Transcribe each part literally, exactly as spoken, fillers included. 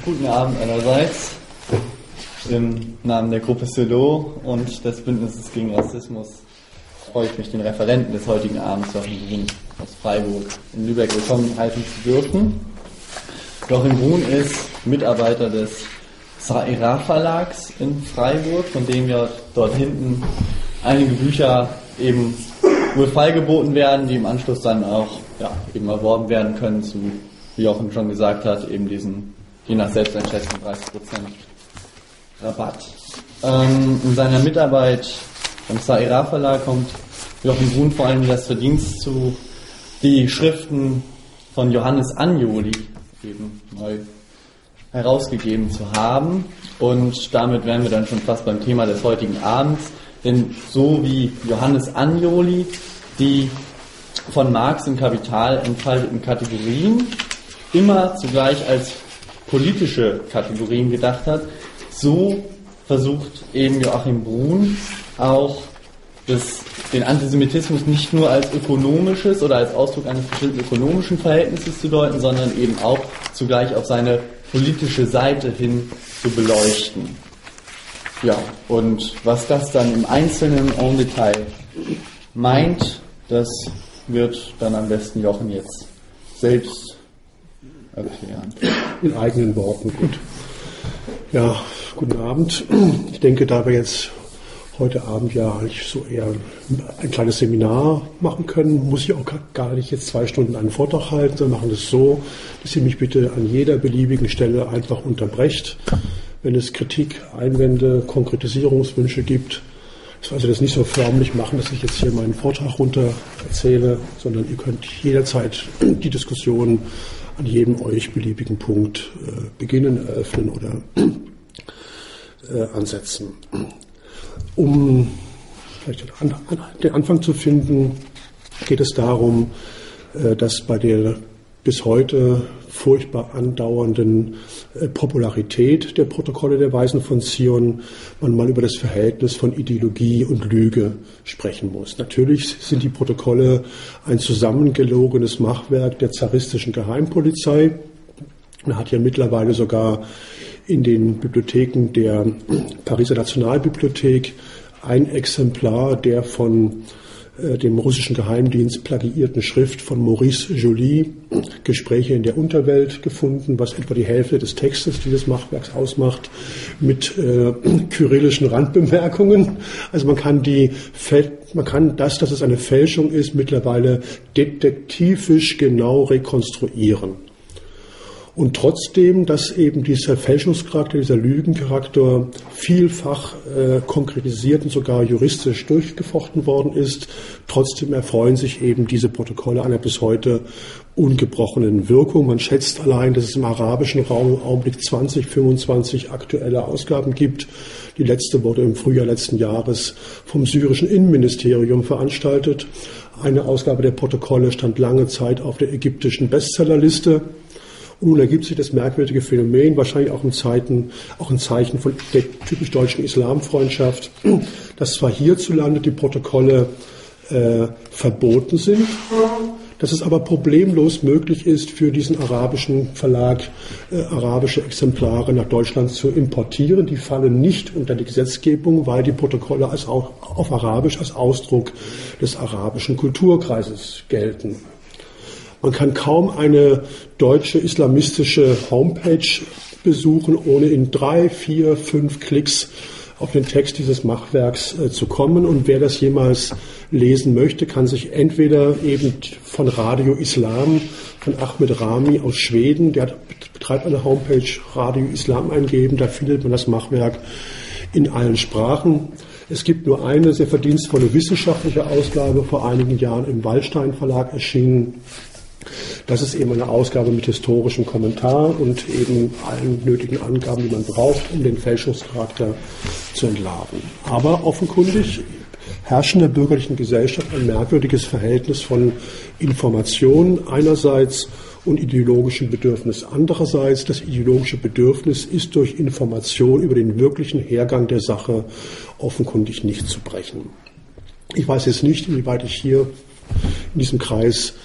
Guten Abend allerseits. Im Namen der Gruppe Silo und des Bündnisses gegen Rassismus freue ich mich, den Referenten des heutigen Abends, Joachim Brun aus Freiburg in Lübeck, willkommen heißen zu dürfen. Joachim Brun ist Mitarbeiter des Saira Verlags in Freiburg, von dem ja dort hinten einige Bücher eben wohl freigeboten werden, die im Anschluss dann auch ja, eben erworben werden können zu, wie Joachim schon gesagt hat, eben diesen, je nach Selbsteinschätzung, dreißig Prozent Rabatt. Ähm, in seiner Mitarbeit beim Saira Verlag kommt Joachim Brun vor allem das Verdienst zu, die Schriften von Johannes Anjoli eben neu herausgegeben zu haben. Und damit wären wir dann schon fast beim Thema des heutigen Abends. Denn so wie Johannes Anjoli die von Marx im Kapital entfalteten Kategorien immer zugleich als politische Kategorien gedacht hat, so versucht eben Joachim Brun auch das, den Antisemitismus nicht nur als ökonomisches oder als Ausdruck eines bestimmten ökonomischen Verhältnisses zu deuten, sondern eben auch zugleich auf seine politische Seite hin zu beleuchten. Ja, und was das dann im Einzelnen en Detail meint, das wird dann am besten Jochen jetzt selbst erklären. In eigenen Worten, gut. Ja, guten Abend. Ich denke, da wir jetzt heute Abend ja eigentlich so eher ein kleines Seminar machen können, muss ich auch gar nicht jetzt zwei Stunden einen Vortrag halten, sondern machen es so, dass ihr mich bitte an jeder beliebigen Stelle einfach unterbrecht, wenn es Kritik, Einwände, Konkretisierungswünsche gibt. Ich soll also das nicht so förmlich machen, dass ich jetzt hier meinen Vortrag runter erzähle, sondern ihr könnt jederzeit die Diskussion an jedem euch beliebigen Punkt äh, beginnen, eröffnen oder äh, ansetzen. Um vielleicht den, An- den Anfang zu finden, geht es darum, äh, dass bei der bis heute furchtbar andauernden äh, Popularität der Protokolle der Weisen von Zion man mal über das Verhältnis von Ideologie und Lüge sprechen muss. Natürlich sind die Protokolle ein zusammengelogenes Machwerk der zaristischen Geheimpolizei. Man hat ja mittlerweile sogar in den Bibliotheken der Pariser Nationalbibliothek ein Exemplar der von äh, dem russischen Geheimdienst plagiierten Schrift von Maurice Joly, Gespräche in der Unterwelt, gefunden, was etwa die Hälfte des Textes dieses Machwerks ausmacht, mit äh, kyrillischen Randbemerkungen. Also man kann die, man kann das, dass es eine Fälschung ist, mittlerweile detektivisch genau rekonstruieren. Und trotzdem, dass eben dieser Fälschungscharakter, dieser Lügencharakter vielfach äh, konkretisiert und sogar juristisch durchgefochten worden ist, trotzdem erfreuen sich eben diese Protokolle einer bis heute ungebrochenen Wirkung. Man schätzt allein, dass es im arabischen Raum im Augenblick zwanzig, fünfundzwanzig aktuelle Ausgaben gibt. Die letzte wurde im Frühjahr letzten Jahres vom syrischen Innenministerium veranstaltet. Eine Ausgabe der Protokolle stand lange Zeit auf der ägyptischen Bestsellerliste. Und nun ergibt sich das merkwürdige Phänomen, wahrscheinlich auch in Zeiten, auch ein Zeichen von der typisch deutschen Islamfreundschaft, dass zwar hierzulande die Protokolle äh, verboten sind, dass es aber problemlos möglich ist, für diesen arabischen Verlag äh, arabische Exemplare nach Deutschland zu importieren. Die fallen nicht unter die Gesetzgebung, weil die Protokolle als auch auf Arabisch als Ausdruck des arabischen Kulturkreises gelten. Man kann kaum eine deutsche islamistische Homepage besuchen, ohne in drei, vier, fünf Klicks auf den Text dieses Machwerks äh, zu kommen. Und wer das jemals lesen möchte, kann sich entweder eben von Radio Islam, von Ahmed Rami aus Schweden, der betreibt eine Homepage, Radio Islam eingeben, da findet man das Machwerk in allen Sprachen. Es gibt nur eine sehr verdienstvolle wissenschaftliche Ausgabe, vor einigen Jahren im Wallstein Verlag erschienen. Das ist eben eine Ausgabe mit historischem Kommentar und eben allen nötigen Angaben, die man braucht, um den Fälschungscharakter zu entlarven. Aber offenkundig herrscht in der bürgerlichen Gesellschaft ein merkwürdiges Verhältnis von Information einerseits und ideologischem Bedürfnis andererseits. Das ideologische Bedürfnis ist durch Information über den wirklichen Hergang der Sache offenkundig nicht zu brechen. Ich weiß jetzt nicht, inwieweit ich hier in diesem Kreis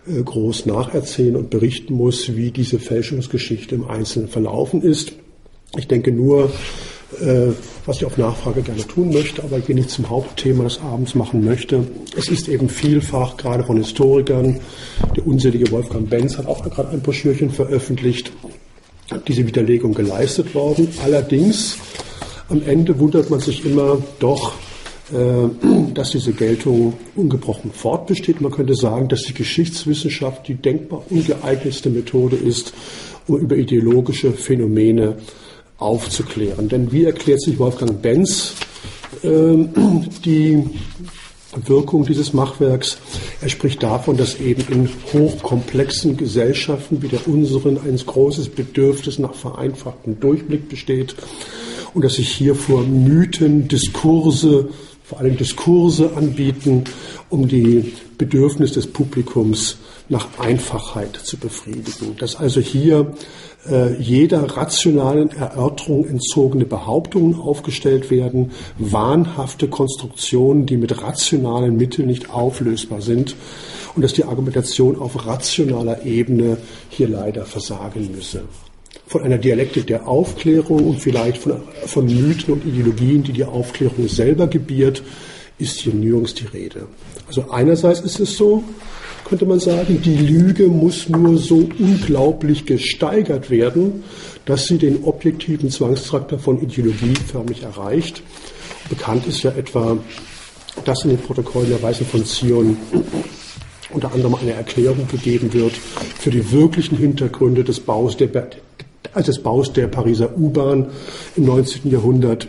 äh, groß nacherzählen und berichten muss, wie diese Fälschungsgeschichte im Einzelnen verlaufen ist. Ich denke nur, äh, was ich auf Nachfrage gerne tun möchte, aber ich nicht zum Hauptthema des Abends machen möchte. Es ist eben vielfach, gerade von Historikern, der unselige Wolfgang Benz hat auch gerade ein Broschürchen veröffentlicht, diese Widerlegung geleistet worden. Allerdings, am Ende wundert man sich immer doch, dass diese Geltung ungebrochen fortbesteht. Man könnte sagen, dass die Geschichtswissenschaft die denkbar ungeeignetste Methode ist, um über ideologische Phänomene aufzuklären. Denn wie erklärt sich Wolfgang Benz äh, die Wirkung dieses Machwerks? Er spricht davon, dass eben in hochkomplexen Gesellschaften wie der unseren ein großes Bedürfnis nach vereinfachten Durchblick besteht und dass sich hier vor Mythen, Diskurse, vor allem Diskurse anbieten, um die Bedürfnisse des Publikums nach Einfachheit zu befriedigen. Dass also hier äh, jeder rationalen Erörterung entzogene Behauptungen aufgestellt werden, wahnhafte Konstruktionen, die mit rationalen Mitteln nicht auflösbar sind und dass die Argumentation auf rationaler Ebene hier leider versagen müsse. Von einer Dialektik der Aufklärung und vielleicht von, von Mythen und Ideologien, die die Aufklärung selber gebiert, ist hier nirgends die Rede. Also einerseits ist es so, könnte man sagen, die Lüge muss nur so unglaublich gesteigert werden, dass sie den objektiven Zwangscharakter von Ideologie förmlich erreicht. Bekannt ist ja etwa, dass in den Protokollen der Weisen von Zion unter anderem eine Erklärung gegeben wird für die wirklichen Hintergründe des Baus der Also des Baus der Pariser U-Bahn im neunzehnten Jahrhundert.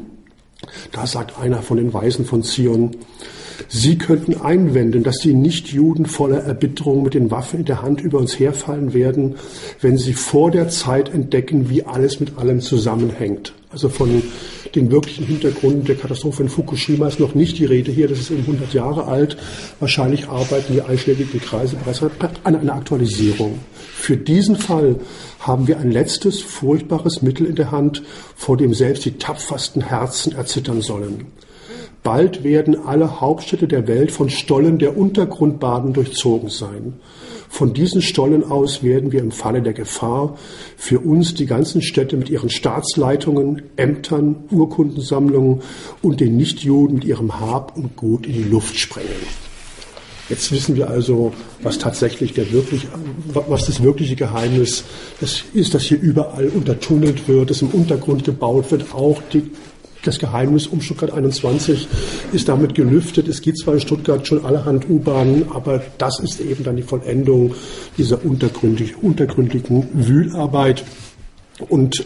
Da sagt einer von den Weisen von Zion, Sie könnten einwenden, dass die Nichtjuden voller Erbitterung mit den Waffen in der Hand über uns herfallen werden, wenn sie vor der Zeit entdecken, wie alles mit allem zusammenhängt. Also von den wirklichen Hintergründen der Katastrophe in Fukushima ist noch nicht die Rede hier, das ist eben hundert Jahre alt. Wahrscheinlich arbeiten die einschlägigen Kreise bereits an einer Aktualisierung. Für diesen Fall haben wir ein letztes, furchtbares Mittel in der Hand, vor dem selbst die tapfersten Herzen erzittern sollen. Bald werden alle Hauptstädte der Welt von Stollen der Untergrundbaden durchzogen sein. Von diesen Stollen aus werden wir im Falle der Gefahr für uns die ganzen Städte mit ihren Staatsleitungen, Ämtern, Urkundensammlungen und den Nichtjuden mit ihrem Hab und Gut in die Luft sprengen. Jetzt wissen wir also, was tatsächlich der wirklich, was das wirkliche Geheimnis das ist, dass hier überall untertunnelt wird, dass im Untergrund gebaut wird, auch die Das Geheimnis um Stuttgart einundzwanzig ist damit gelüftet. Es gibt zwar in Stuttgart schon allerhand U-Bahnen, aber das ist eben dann die Vollendung dieser untergründig, untergründigen Wühlarbeit. Und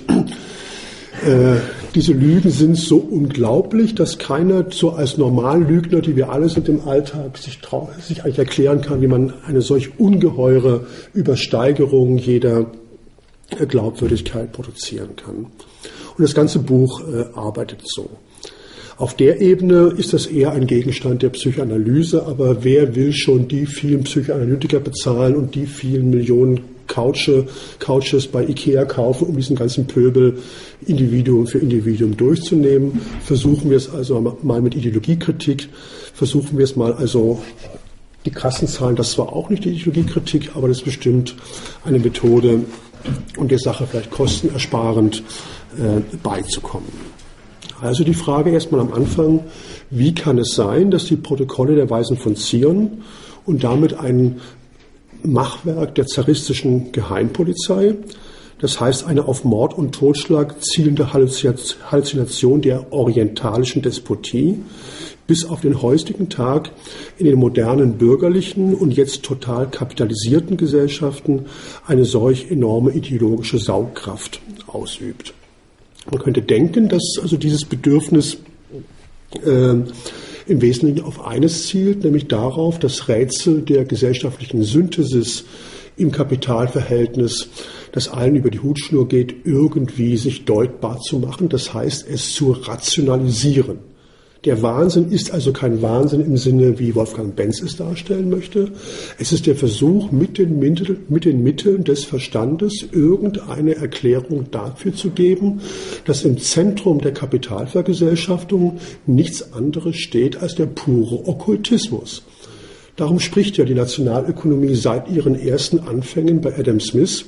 äh, diese Lügen sind so unglaublich, dass keiner so als Normallügner, die wir alle sind im Alltag, sich, trau- sich eigentlich erklären kann, wie man eine solch ungeheure Übersteigerung jeder Glaubwürdigkeit produzieren kann. Und das ganze Buch äh, arbeitet so. Auf der Ebene ist das eher ein Gegenstand der Psychoanalyse, aber wer will schon die vielen Psychoanalytiker bezahlen und die vielen Millionen Couche, Couches bei Ikea kaufen, um diesen ganzen Pöbel Individuum für Individuum durchzunehmen? Versuchen wir es also mal mit Ideologiekritik, versuchen wir es mal also die Kassenzahlen, das war auch nicht die Ideologiekritik, aber das ist bestimmt eine Methode, um der Sache vielleicht kostenersparend äh, beizukommen. Also die Frage erstmal am Anfang, wie kann es sein, dass die Protokolle der Weisen von Zion und damit ein Machwerk der zaristischen Geheimpolizei, das heißt eine auf Mord und Totschlag zielende Halluzination der orientalischen Despotie, bis auf den heutigen Tag in den modernen bürgerlichen und jetzt total kapitalisierten Gesellschaften eine solch enorme ideologische Saugkraft ausübt. Man könnte denken, dass also dieses Bedürfnis äh, im Wesentlichen auf eines zielt, nämlich darauf, das Rätsel der gesellschaftlichen Synthesis im Kapitalverhältnis, das allen über die Hutschnur geht, irgendwie sich deutbar zu machen, das heißt, es zu rationalisieren. Der Wahnsinn ist also kein Wahnsinn im Sinne, wie Wolfgang Benz es darstellen möchte. Es ist der Versuch, mit den, Mittel, mit den Mitteln des Verstandes irgendeine Erklärung dafür zu geben, dass im Zentrum der Kapitalvergesellschaftung nichts anderes steht als der pure Okkultismus. Darum spricht ja die Nationalökonomie seit ihren ersten Anfängen bei Adam Smith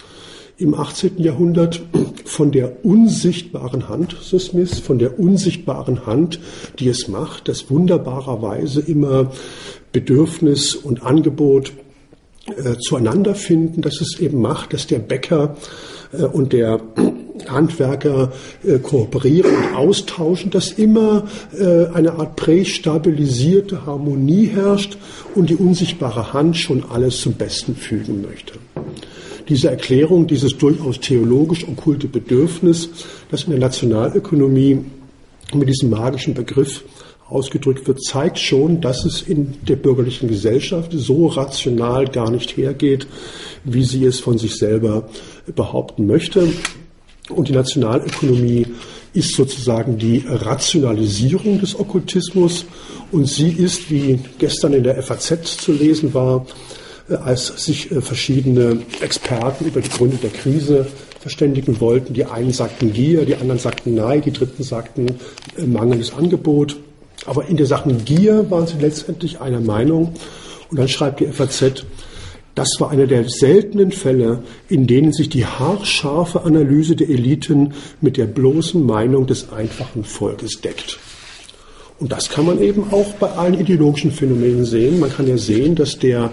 im achtzehnten Jahrhundert von der unsichtbaren Hand, so Smith, von der unsichtbaren Hand, die es macht, dass wunderbarerweise immer Bedürfnis und Angebot äh, zueinander finden, dass es eben macht, dass der Bäcker äh, und der Handwerker äh, kooperieren und austauschen, dass immer äh, eine Art prästabilisierte Harmonie herrscht und die unsichtbare Hand schon alles zum Besten fügen möchte. Diese Erklärung, dieses durchaus theologisch okkulte Bedürfnis, das in der Nationalökonomie mit diesem magischen Begriff ausgedrückt wird, zeigt schon, dass es in der bürgerlichen Gesellschaft so rational gar nicht hergeht, wie sie es von sich selber behaupten möchte. Und die Nationalökonomie ist sozusagen die Rationalisierung des Okkultismus und sie ist, wie gestern in der F A Z zu lesen war, als sich verschiedene Experten über die Gründe der Krise verständigen wollten. Die einen sagten Gier, die anderen sagten Nein, die dritten sagten mangelndes Angebot. Aber in der Sache Gier waren sie letztendlich einer Meinung. Und dann schreibt die F A Z, das war einer der seltenen Fälle, in denen sich die haarscharfe Analyse der Eliten mit der bloßen Meinung des einfachen Volkes deckt. Und das kann man eben auch bei allen ideologischen Phänomenen sehen. Man kann ja sehen, dass der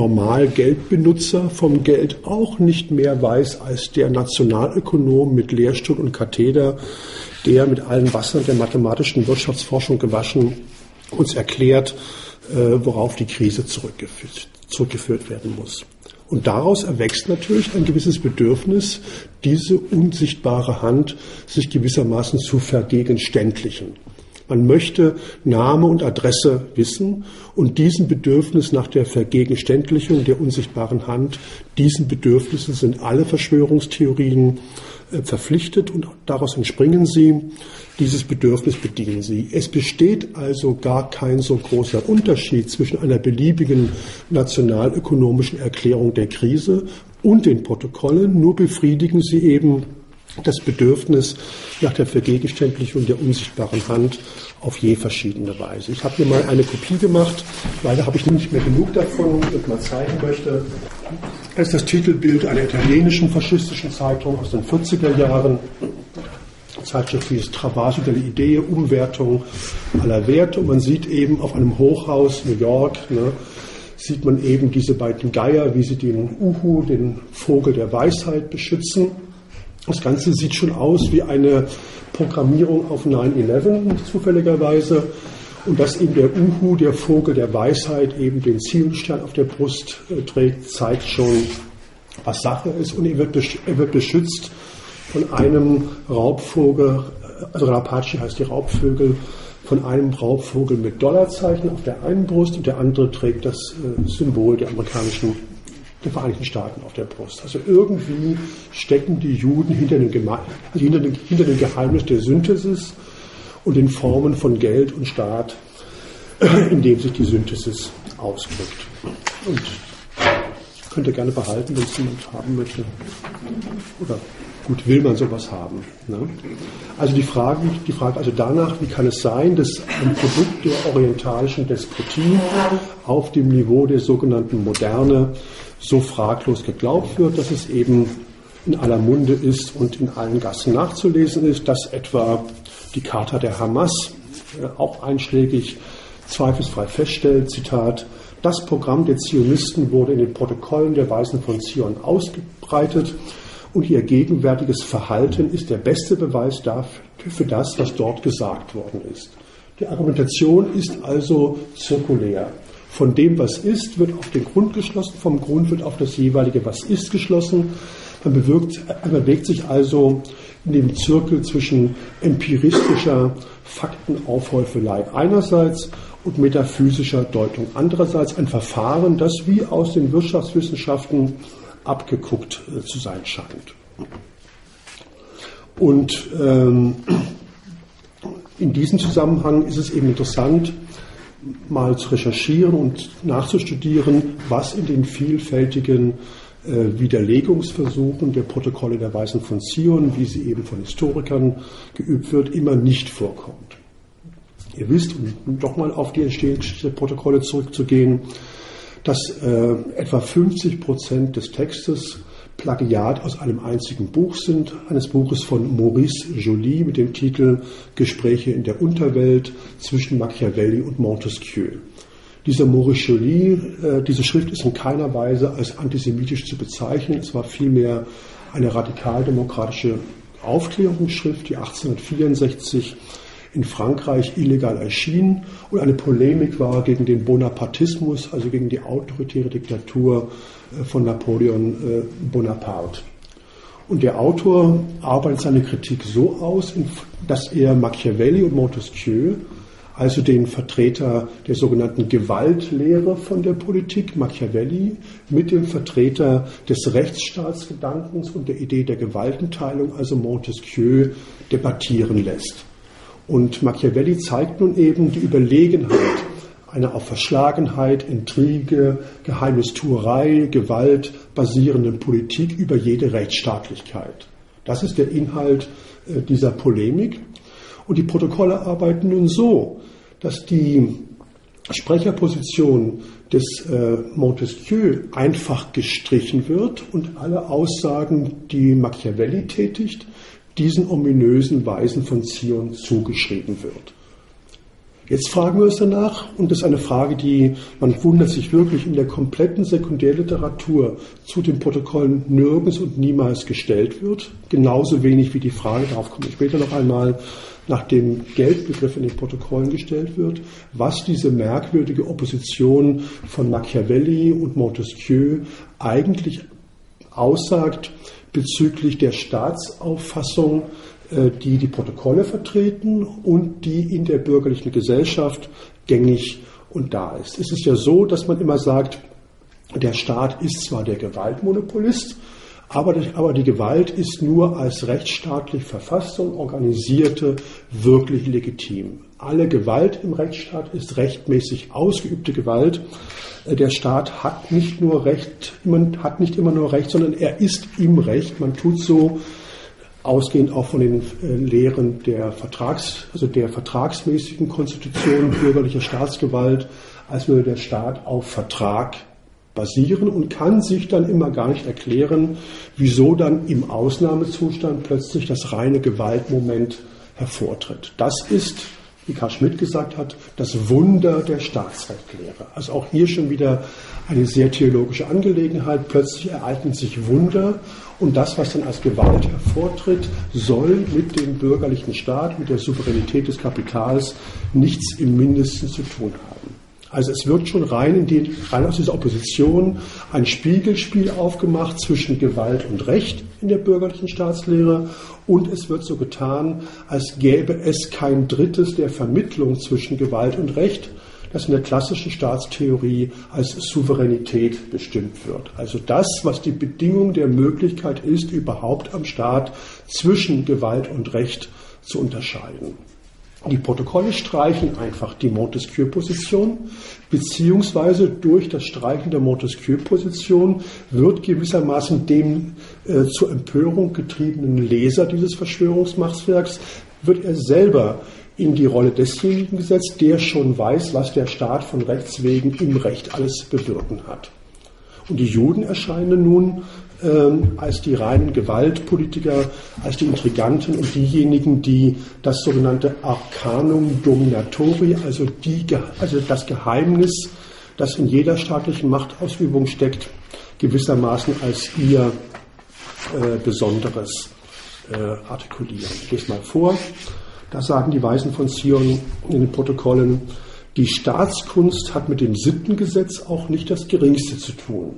Normal-Geldbenutzer vom Geld auch nicht mehr weiß als der Nationalökonom mit Lehrstuhl und Katheder, der mit allen Wassern der mathematischen Wirtschaftsforschung gewaschen uns erklärt, worauf die Krise zurückgeführt, zurückgeführt werden muss. Und daraus erwächst natürlich ein gewisses Bedürfnis, diese unsichtbare Hand sich gewissermaßen zu vergegenständlichen. Man möchte Name und Adresse wissen und diesen Bedürfnis nach der Vergegenständlichung der unsichtbaren Hand, diesen Bedürfnissen sind alle Verschwörungstheorien äh, verpflichtet und daraus entspringen sie. Dieses Bedürfnis bedienen sie. Es besteht also gar kein so großer Unterschied zwischen einer beliebigen nationalökonomischen Erklärung der Krise und den Protokollen, nur befriedigen sie eben das Bedürfnis nach der Vergegenständlichung der unsichtbaren Hand auf je verschiedene Weise. Ich habe hier mal eine Kopie gemacht, leider habe ich nicht mehr genug davon, das mal zeigen möchte. Das ist das Titelbild einer italienischen faschistischen Zeitung aus den vierziger Jahren. Die Zeitschrift hieß Travaso delle Idee, Umwertung aller Werte. Und man sieht eben auf einem Hochhaus New York, ne, sieht man eben diese beiden Geier, wie sie den Uhu, den Vogel der Weisheit, beschützen. Das Ganze sieht schon aus wie eine Programmierung auf neun elf, zufälligerweise. Und dass eben der Uhu, der Vogel der Weisheit, eben den Zielstern auf der Brust äh, trägt, zeigt schon, was Sache ist. Und er wird, er wird beschützt von einem Raubvogel, also Rapace heißt die Raubvögel, von einem Raubvogel mit Dollarzeichen auf der einen Brust und der andere trägt das äh, Symbol der amerikanischen der Vereinigten Staaten auf der Brust. Also irgendwie stecken die Juden hinter dem, Geme- also hinter dem, hinter dem Geheimnis der Synthesis und den Formen von Geld und Staat, in dem sich die Synthesis ausdrückt. Und könnt ihr gerne behalten, wenn es jemand haben möchte. Oder gut, will man sowas haben. Ne? Also die Frage, die Frage also danach, wie kann es sein, dass ein Produkt der orientalischen Despotie auf dem Niveau der sogenannten Moderne so fraglos geglaubt wird, dass es eben in aller Munde ist und in allen Gassen nachzulesen ist, dass etwa die Charta der Hamas äh, auch einschlägig zweifelsfrei feststellt, Zitat, das Programm der Zionisten wurde in den Protokollen der Weisen von Zion ausgebreitet und ihr gegenwärtiges Verhalten ist der beste Beweis dafür, für das, was dort gesagt worden ist. Die Argumentation ist also zirkulär. Von dem, was ist, wird auf den Grund geschlossen, vom Grund wird auf das jeweilige, was ist, geschlossen. Man, bewirkt, man bewegt sich also in dem Zirkel zwischen empiristischer Faktenaufhäufelei einerseits und metaphysischer Deutung andererseits. Ein Verfahren, das wie aus den Wirtschaftswissenschaften abgeguckt äh, zu sein scheint. Und ähm, in diesem Zusammenhang ist es eben interessant, mal zu recherchieren und nachzustudieren, was in den vielfältigen äh, Widerlegungsversuchen der Protokolle der Weisen von Zion, wie sie eben von Historikern geübt wird, immer nicht vorkommt. Ihr wisst, um doch mal auf die Entstehungsgeschichte der Protokolle zurückzugehen, dass äh, etwa fünfzig Prozent des Textes Plagiat aus einem einzigen Buch sind, eines Buches von Maurice Joly mit dem Titel Gespräche in der Unterwelt zwischen Machiavelli und Montesquieu. Dieser Maurice Joly, äh, diese Schrift ist in keiner Weise als antisemitisch zu bezeichnen. Es war vielmehr eine radikaldemokratische Aufklärungsschrift, die achtzehnhundertvierundsechzig in Frankreich illegal erschien und eine Polemik war gegen den Bonapartismus, also gegen die autoritäre Diktatur von Napoleon Bonaparte. Und der Autor arbeitet seine Kritik so aus, dass er Machiavelli und Montesquieu, also den Vertreter der sogenannten Gewaltlehre von der Politik, Machiavelli, mit dem Vertreter des Rechtsstaatsgedankens und der Idee der Gewaltenteilung, also Montesquieu, debattieren lässt. Und Machiavelli zeigt nun eben die Überlegenheit einer auf Verschlagenheit, Intrige, Geheimnistuerei, Gewalt basierenden Politik über jede Rechtsstaatlichkeit. Das ist der Inhalt äh, dieser Polemik. Und die Protokolle arbeiten nun so, dass die Sprecherposition des äh, Montesquieu einfach gestrichen wird und alle Aussagen, die Machiavelli tätigt, diesen ominösen Weisen von Zion zugeschrieben wird. Jetzt fragen wir uns danach, und das ist eine Frage, die, man wundert sich wirklich, in der kompletten Sekundärliteratur zu den Protokollen nirgends und niemals gestellt wird, genauso wenig wie die Frage, darauf komme ich später noch einmal, nach dem Geldbegriff in den Protokollen gestellt wird, was diese merkwürdige Opposition von Machiavelli und Montesquieu eigentlich aussagt bezüglich der Staatsauffassung, die die Protokolle vertreten und die in der bürgerlichen Gesellschaft gängig und da ist. Es ist ja so, dass man immer sagt, der Staat ist zwar der Gewaltmonopolist, aber die, aber die Gewalt ist nur als rechtsstaatlich verfasste und organisierte wirklich legitim. Alle Gewalt im Rechtsstaat ist rechtmäßig ausgeübte Gewalt. Der Staat hat nicht nur Recht, hat nicht immer nur Recht, sondern er ist im Recht. Man tut so, ausgehend auch von den äh, Lehren der Vertrags, also der vertragsmäßigen Konstitution bürgerlicher Staatsgewalt, als würde der Staat auf Vertrag basieren und kann sich dann immer gar nicht erklären, wieso dann im Ausnahmezustand plötzlich das reine Gewaltmoment hervortritt. Das ist, wie Karl Schmitt gesagt hat, das Wunder der Staatsrechtlehre. Also auch hier schon wieder eine sehr theologische Angelegenheit. Plötzlich ereignen sich Wunder und das, was dann als Gewalt hervortritt, soll mit dem bürgerlichen Staat, mit der Souveränität des Kapitals nichts im Mindesten zu tun haben. Also es wird schon rein, in die, rein aus dieser Opposition ein Spiegelspiel aufgemacht zwischen Gewalt und Recht in der bürgerlichen Staatslehre und es wird so getan, als gäbe es kein Drittes der Vermittlung zwischen Gewalt und Recht, das in der klassischen Staatstheorie als Souveränität bestimmt wird. Also das, was die Bedingung der Möglichkeit ist, überhaupt am Staat zwischen Gewalt und Recht zu unterscheiden. Die Protokolle streichen einfach die Montesquieu-Position, beziehungsweise durch das Streichen der Montesquieu-Position wird gewissermaßen dem äh, zur Empörung getriebenen Leser dieses Verschwörungsmachwerks, wird er selber in die Rolle desjenigen gesetzt, der schon weiß, was der Staat von Rechts wegen im Recht alles bewirken hat. Und die Juden erscheinen nun ähm, als die reinen Gewaltpolitiker, als die Intriganten und diejenigen, die das sogenannte Arcanum Dominatori, also, die, also das Geheimnis, das in jeder staatlichen Machtausübung steckt, gewissermaßen als ihr äh, Besonderes äh, artikulieren. Ich lese mal vor. Da sagen die Weisen von Zion in den Protokollen, die Staatskunst hat mit dem Sittengesetz auch nicht das Geringste zu tun.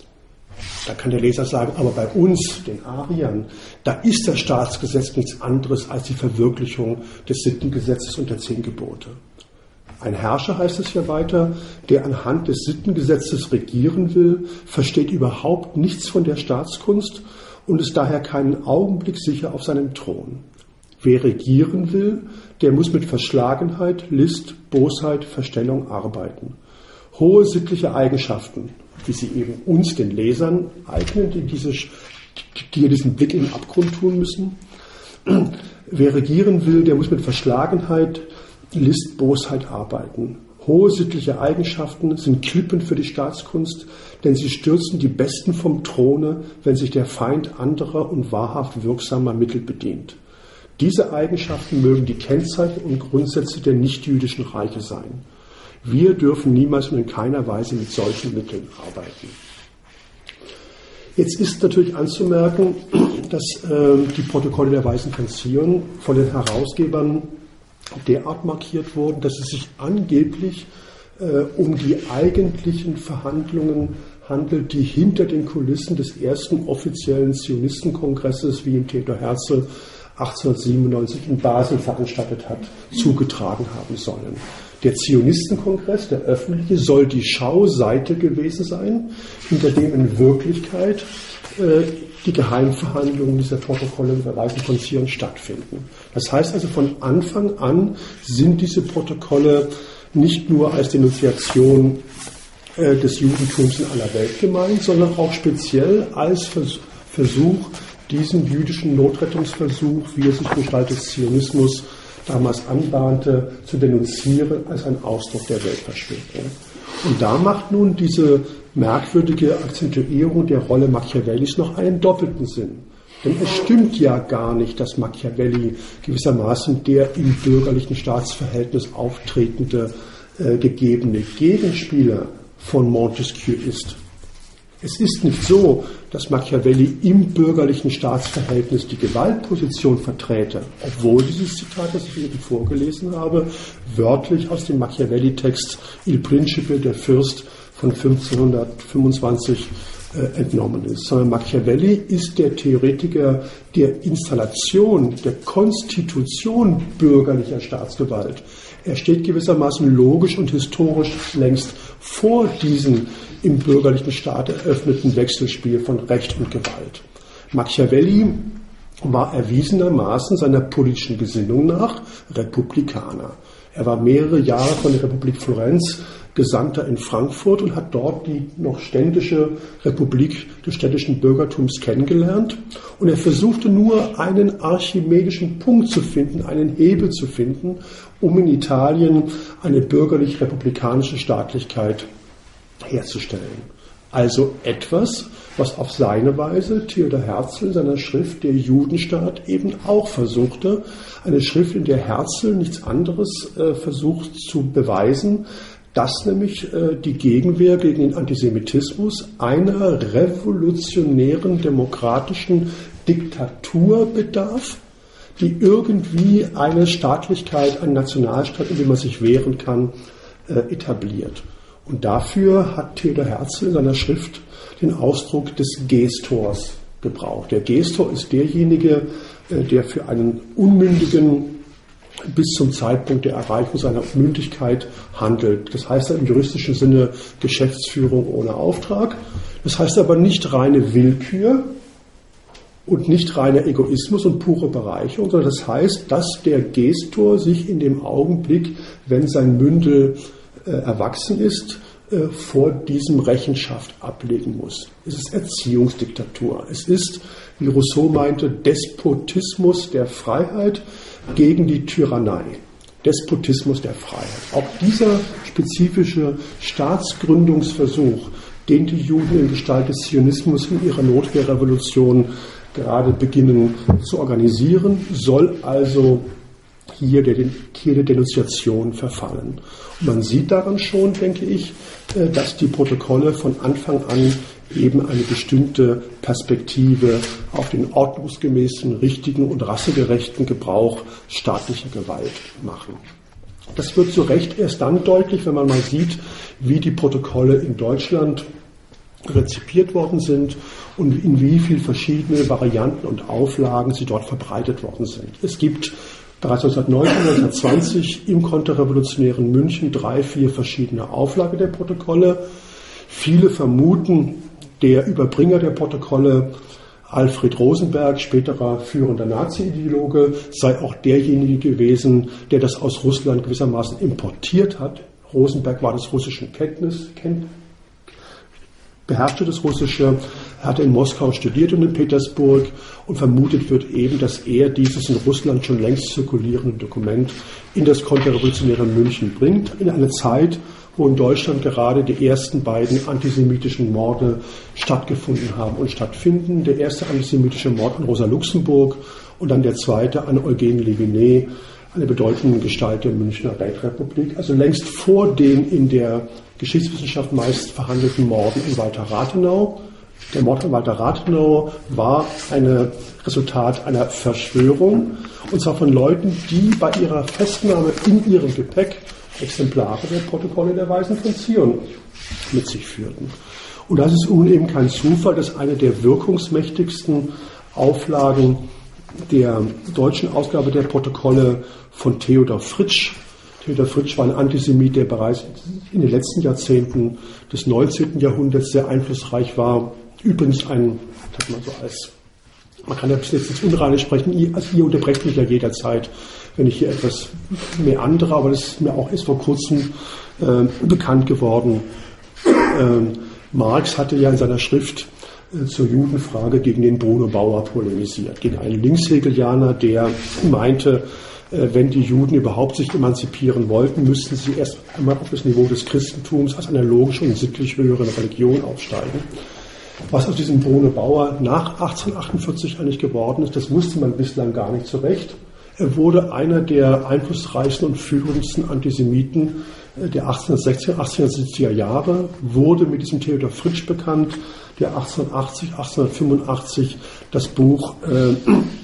Da kann der Leser sagen, aber bei uns, den Ariern, da ist das Staatsgesetz nichts anderes als die Verwirklichung des Sittengesetzes und der Zehn Gebote. Ein Herrscher, heißt es ja weiter, der anhand des Sittengesetzes regieren will, versteht überhaupt nichts von der Staatskunst und ist daher keinen Augenblick sicher auf seinem Thron. Wer regieren will, der muss mit Verschlagenheit, List, Bosheit, Verstellung arbeiten. Hohe sittliche Eigenschaften, wie sie eben uns, den Lesern, eignen, die, diese, die diesen Blick in den Abgrund tun müssen. Wer regieren will, der muss mit Verschlagenheit, List, Bosheit arbeiten. Hohe sittliche Eigenschaften sind Klippen für die Staatskunst, denn sie stürzen die Besten vom Throne, wenn sich der Feind anderer und wahrhaft wirksamer Mittel bedient. Diese Eigenschaften mögen die Kennzeichen und Grundsätze der nichtjüdischen Reiche sein. Wir dürfen niemals und in keiner Weise mit solchen Mitteln arbeiten. Jetzt ist natürlich anzumerken, dass äh, die Protokolle der Weisen von Zion von den Herausgebern derart markiert wurden, dass es sich angeblich äh, um die eigentlichen Verhandlungen handelt, die hinter den Kulissen des ersten offiziellen Zionistenkongresses, wie ihn Theodor Herzl achtzehnhundertsiebenundneunzig in Basel veranstaltet hat, zugetragen haben sollen. Der Zionistenkongress, der öffentliche, soll die Schauseite gewesen sein, hinter dem in Wirklichkeit äh, die Geheimverhandlungen dieser Protokolle der Weisen von Zion stattfinden. Das heißt also, von Anfang an sind diese Protokolle nicht nur als Denunziation äh, des Judentums in aller Welt gemeint, sondern auch speziell als Vers- Versuch, diesen jüdischen Notrettungsversuch, wie er sich in Gestalt des Zionismus damals anbahnte, zu denunzieren als ein Ausdruck der Weltverschwörung. Und da macht nun diese merkwürdige Akzentuierung der Rolle Machiavellis noch einen doppelten Sinn. Denn es stimmt ja gar nicht, dass Machiavelli gewissermaßen der im bürgerlichen Staatsverhältnis auftretende, äh, gegebene Gegenspieler von Montesquieu ist. Es ist nicht so, dass Machiavelli im bürgerlichen Staatsverhältnis die Gewaltposition verträte, obwohl dieses Zitat, das ich eben vorgelesen habe, wörtlich aus dem Machiavelli-Text Il Principe, der Fürst von fünfzehnhundertfünfundzwanzig äh, entnommen ist. Sondern Machiavelli ist der Theoretiker der Installation, der Konstitution bürgerlicher Staatsgewalt. Er steht gewissermaßen logisch und historisch längst vor diesem im bürgerlichen Staat eröffneten Wechselspiel von Recht und Gewalt. Machiavelli war erwiesenermaßen seiner politischen Gesinnung nach Republikaner. Er war mehrere Jahre von der Republik Florenz Gesandter in Frankfurt und hat dort die noch ständische Republik des städtischen Bürgertums kennengelernt. Und er versuchte nur einen archimedischen Punkt zu finden, einen Hebel zu finden, um in Italien eine bürgerlich-republikanische Staatlichkeit herzustellen. Also etwas, was auf seine Weise Theodor Herzl in seiner Schrift Der Judenstaat eben auch versuchte. Eine Schrift, in der Herzl nichts anderes äh, versucht zu beweisen, dass nämlich äh, die Gegenwehr gegen den Antisemitismus einer revolutionären demokratischen Diktatur bedarf, die irgendwie eine Staatlichkeit, einen Nationalstaat, in dem man sich wehren kann, äh, etabliert. Und dafür hat Theodor Herzl in seiner Schrift den Ausdruck des Gestors gebraucht. Der Gestor ist derjenige, äh, der für einen Unmündigen bis zum Zeitpunkt der Erreichung seiner Mündigkeit handelt. Das heißt im juristischen Sinne Geschäftsführung ohne Auftrag. Das heißt aber nicht reine Willkür und nicht reiner Egoismus und pure Bereicherung, sondern das heißt, dass der Gestor sich in dem Augenblick, wenn sein Mündel äh, erwachsen ist, äh, vor diesem Rechenschaft ablegen muss. Es ist Erziehungsdiktatur. Es ist, wie Rousseau meinte, Despotismus der Freiheit gegen die Tyrannei. Despotismus der Freiheit. Auch dieser spezifische Staatsgründungsversuch, den die Juden in Gestalt des Zionismus in ihrer Notwehrrevolution gerade beginnen zu organisieren, soll also hier der, hier der Denunziation verfallen. Und man sieht daran schon, denke ich, dass die Protokolle von Anfang an eben eine bestimmte Perspektive auf den ordnungsgemäßen, richtigen und rassegerechten Gebrauch staatlicher Gewalt machen. Das wird zu Recht erst dann deutlich, wenn man mal sieht, wie die Protokolle in Deutschland rezipiert worden sind und in wie viele verschiedene Varianten und Auflagen sie dort verbreitet worden sind. Es gibt bereits neunzehnhundertneunzehn, neunzehnhundertzwanzig im konterrevolutionären München drei, vier verschiedene Auflagen der Protokolle. Viele vermuten, der Überbringer der Protokolle, Alfred Rosenberg, späterer führender Nazi-Ideologe, sei auch derjenige gewesen, der das aus Russland gewissermaßen importiert hat. Rosenberg war des russischen Kenntnis, kennt, beherrschte das Russische. Er hatte in Moskau studiert und in Petersburg und vermutet wird eben, dass er dieses in Russland schon längst zirkulierende Dokument in das konterrevolutionäre München bringt, in eine Zeit, wo in Deutschland gerade die ersten beiden antisemitischen Morde stattgefunden haben und stattfinden. Der erste antisemitische Mord an Rosa Luxemburg und dann der zweite an Eugen Leviné, eine bedeutende Gestalt der Münchner Räterepublik. Also längst vor den in der Geschichtswissenschaft meist verhandelten Morden in Walter Rathenau. Der Mord an Walter Rathenau war ein Resultat einer Verschwörung, und zwar von Leuten, die bei ihrer Festnahme in ihrem Gepäck Exemplare der Protokolle der Weisen von Zion mit sich führten. Und das ist nun eben kein Zufall, dass eine der wirkungsmächtigsten Auflagen der deutschen Ausgabe der Protokolle von Theodor Fritsch. Theodor Fritsch war ein Antisemit, der bereits in den letzten Jahrzehnten des neunzehnten Jahrhunderts sehr einflussreich war. Übrigens ein, das man so als, man kann ja bis jetzt ins Unreine sprechen, ihr, also ihr unterbrecht mich ja jederzeit, wenn ich hier etwas mehr andere, aber das ist mir auch erst vor kurzem äh, bekannt geworden. Ähm, Marx hatte ja in seiner Schrift äh, zur Judenfrage gegen den Bruno Bauer polemisiert, gegen einen Linkshegelianer, der meinte, äh, wenn die Juden überhaupt sich emanzipieren wollten, müssten sie erst einmal auf das Niveau des Christentums als einer logisch und sittlich höheren Religion aufsteigen. Was aus diesem Bruno Bauer nach achtzehnhundertachtundvierzig eigentlich geworden ist, das wusste man bislang gar nicht so recht. Er wurde einer der einflussreichsten und führendsten Antisemiten der achtzehnhundertsechziger, achtzehnhundertsiebziger Jahre, wurde mit diesem Theodor Fritsch bekannt, der achtzehnhundertachtzig, achtzehnhundertfünfundachtzig das Buch äh,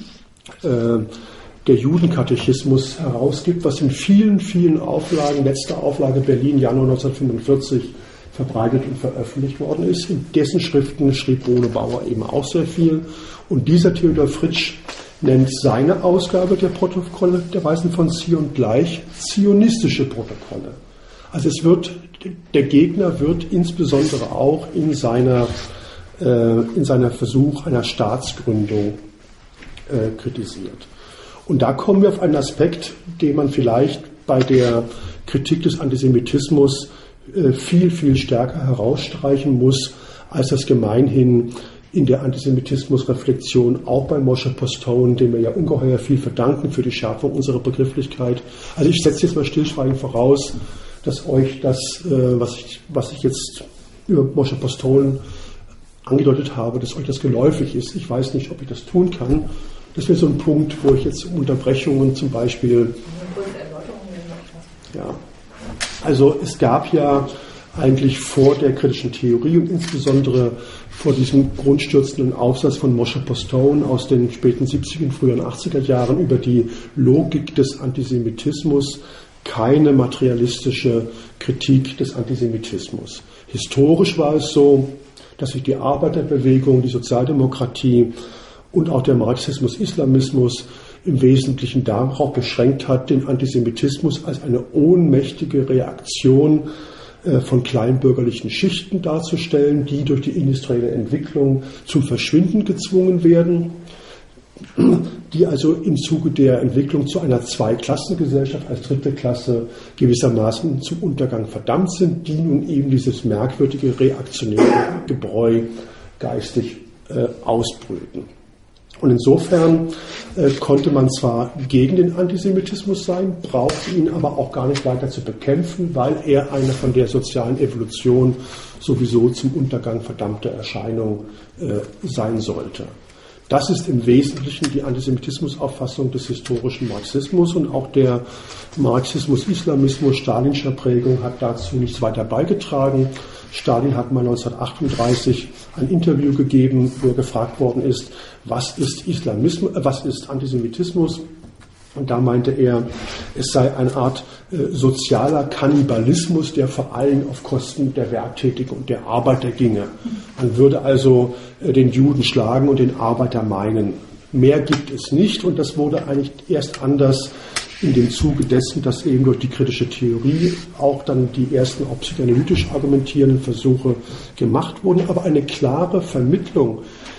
äh, der Judenkatechismus herausgibt, was in vielen, vielen Auflagen, letzte Auflage Berlin, Januar neunzehnhundertfünfundvierzig, verbreitet und veröffentlicht worden ist. In dessen Schriften schrieb Bruno Bauer eben auch sehr viel. Und dieser Theodor Fritsch nennt seine Ausgabe der Protokolle der Weisen von Zion gleich zionistische Protokolle. Also es wird, der Gegner wird insbesondere auch in seiner, äh, in seiner Versuch einer Staatsgründung äh, kritisiert. Und da kommen wir auf einen Aspekt, den man vielleicht bei der Kritik des Antisemitismus viel, viel stärker herausstreichen muss, als das gemeinhin in der Antisemitismusreflexion auch bei Moshe Postone, dem wir ja ungeheuer viel verdanken für die Schärfung unserer Begrifflichkeit. Also ich setze jetzt mal stillschweigend voraus, dass euch das, was ich, was ich jetzt über Moshe Postone angedeutet habe, dass euch das geläufig ist. Ich weiß nicht, ob ich das tun kann. Das wäre so ein Punkt, wo ich jetzt Unterbrechungen zum Beispiel... Ja. Also es gab ja eigentlich vor der kritischen Theorie und insbesondere vor diesem grundstürzenden Aufsatz von Moshe Postone aus den späten siebziger, frühen achtziger Jahren über die Logik des Antisemitismus keine materialistische Kritik des Antisemitismus. Historisch war es so, dass sich die Arbeiterbewegung, die Sozialdemokratie und auch der Marxismus-Islamismus im Wesentlichen darauf beschränkt hat, den Antisemitismus als eine ohnmächtige Reaktion äh, von kleinbürgerlichen Schichten darzustellen, die durch die industrielle Entwicklung zum Verschwinden gezwungen werden, die also im Zuge der Entwicklung zu einer Zweiklassengesellschaft als dritte Klasse gewissermaßen zum Untergang verdammt sind, die nun eben dieses merkwürdige reaktionäre Gebräu geistig äh, ausbrüten. Und insofern äh, konnte man zwar gegen den Antisemitismus sein, brauchte ihn aber auch gar nicht weiter zu bekämpfen, weil er eine von der sozialen Evolution sowieso zum Untergang verdammte Erscheinung äh, sein sollte. Das ist im Wesentlichen die Antisemitismusauffassung des historischen Marxismus, und auch der Marxismus-Islamismus stalinscher Prägung hat dazu nichts weiter beigetragen. Stalin hat mal neunzehnhundertachtunddreißig ein Interview gegeben, wo er gefragt worden ist, was ist Islamismus, äh, was ist Antisemitismus? Und da meinte er, es sei eine Art äh, sozialer Kannibalismus, der vor allem auf Kosten der Werktätigen und der Arbeiter ginge. Man würde also äh, den Juden schlagen und den Arbeiter meinen. Mehr gibt es nicht, und das wurde eigentlich erst anders in dem Zuge dessen, dass eben durch die kritische Theorie auch dann die ersten auch psychoanalytisch argumentierenden Versuche gemacht wurden, aber eine klare Vermittlung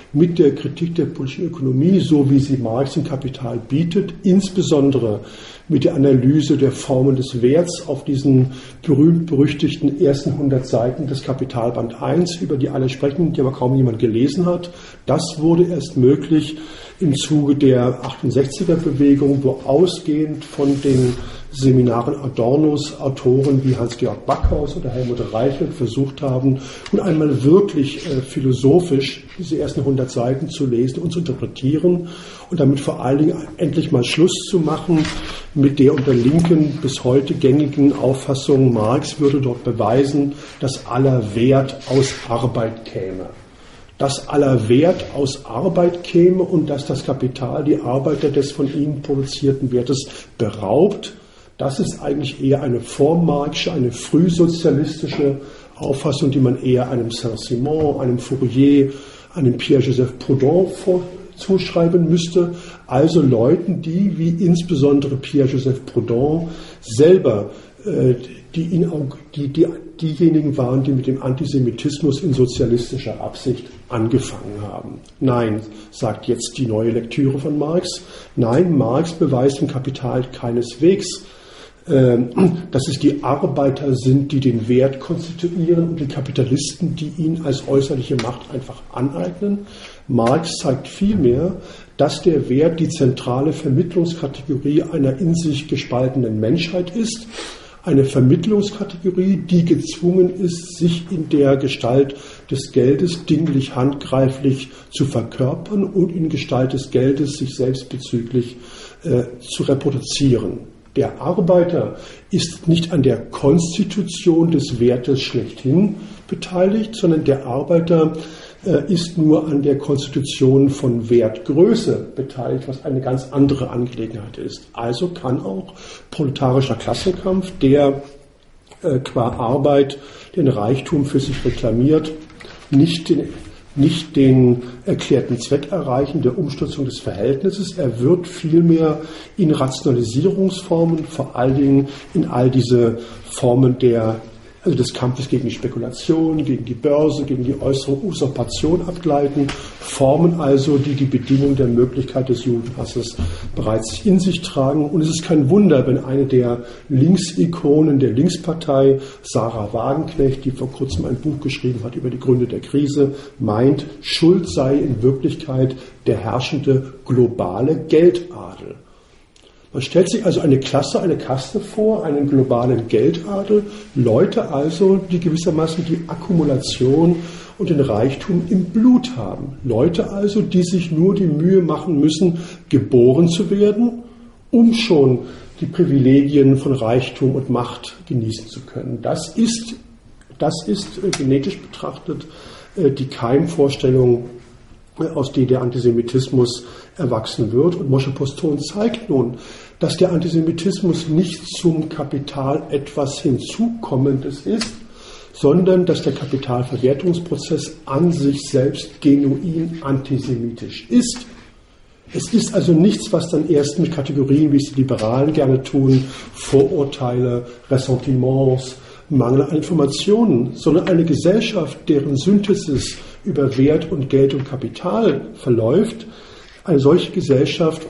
mit der Kritik der politischen Ökonomie, so wie sie Marx im Kapital bietet, insbesondere mit der Analyse der Formen des Werts auf diesen berühmt-berüchtigten ersten hundert Seiten des Kapitalband eins, über die alle sprechen, die aber kaum jemand gelesen hat. Das wurde erst möglich im Zuge der achtundsechziger-Bewegung, wo ausgehend von den Seminaren Adornos Autoren wie Hans-Georg Backhaus oder Helmut Reichelt versucht haben, nun einmal wirklich äh, philosophisch diese ersten hundert Seiten zu lesen und zu interpretieren und damit vor allen Dingen endlich mal Schluss zu machen mit der unter Linken bis heute gängigen Auffassung, Marx würde dort beweisen, dass aller Wert aus Arbeit käme. Dass aller Wert aus Arbeit käme und dass das Kapital die Arbeiter des von ihnen produzierten Wertes beraubt. Das ist eigentlich eher eine vormarxische, eine frühsozialistische Auffassung, die man eher einem Saint-Simon, einem Fourier, einem Pierre-Joseph Proudhon zuschreiben müsste. Also Leuten, die, wie insbesondere Pierre-Joseph Proudhon, selber äh, die, ihn, die, die, diejenigen waren, die mit dem Antisemitismus in sozialistischer Absicht angefangen haben. Nein, sagt jetzt die neue Lektüre von Marx. Nein, Marx beweist im Kapital keineswegs, dass es die Arbeiter sind, die den Wert konstituieren und die Kapitalisten, die ihn als äußerliche Macht einfach aneignen. Marx zeigt vielmehr, dass der Wert die zentrale Vermittlungskategorie einer in sich gespaltenen Menschheit ist. Eine Vermittlungskategorie, die gezwungen ist, sich in der Gestalt des Geldes dinglich handgreiflich zu verkörpern und in Gestalt des Geldes sich selbstbezüglich äh, zu reproduzieren. Der Arbeiter ist nicht an der Konstitution des Wertes schlechthin beteiligt, sondern der Arbeiter äh, ist nur an der Konstitution von Wertgröße beteiligt, was eine ganz andere Angelegenheit ist. Also kann auch proletarischer Klassenkampf, der äh, qua Arbeit den Reichtum für sich reklamiert, nicht den nicht den erklärten Zweck erreichen der Umstürzung des Verhältnisses. Er wird vielmehr in Rationalisierungsformen, vor allen Dingen in all diese Formen der, also des Kampfes gegen die Spekulation, gegen die Börse, gegen die äußere Usurpation abgleiten. Formen also, die die Bedingung der Möglichkeit des Judenhasses bereits in sich tragen. Und es ist kein Wunder, wenn eine der Linksikonen der Linkspartei, Sarah Wagenknecht, die vor kurzem ein Buch geschrieben hat über die Gründe der Krise, meint, Schuld sei in Wirklichkeit der herrschende globale Geldadel. Man stellt sich also eine Klasse, eine Kaste vor, einen globalen Geldadel, Leute also, die gewissermaßen die Akkumulation und den Reichtum im Blut haben. Leute also, die sich nur die Mühe machen müssen, geboren zu werden, um schon die Privilegien von Reichtum und Macht genießen zu können. Das ist, das ist genetisch betrachtet die Keimvorstellung, aus der der Antisemitismus erwachsen wird. Und Moshe Poston zeigt nun, dass der Antisemitismus nicht zum Kapital etwas Hinzukommendes ist, sondern dass der Kapitalverwertungsprozess an sich selbst genuin antisemitisch ist. Es ist also nichts, was dann erst mit Kategorien, wie es die Liberalen gerne tun, Vorurteile, Ressentiments, Mangel an Informationen, sondern eine Gesellschaft, deren Synthesis über Wert und Geld und Kapital verläuft. Eine solche Gesellschaft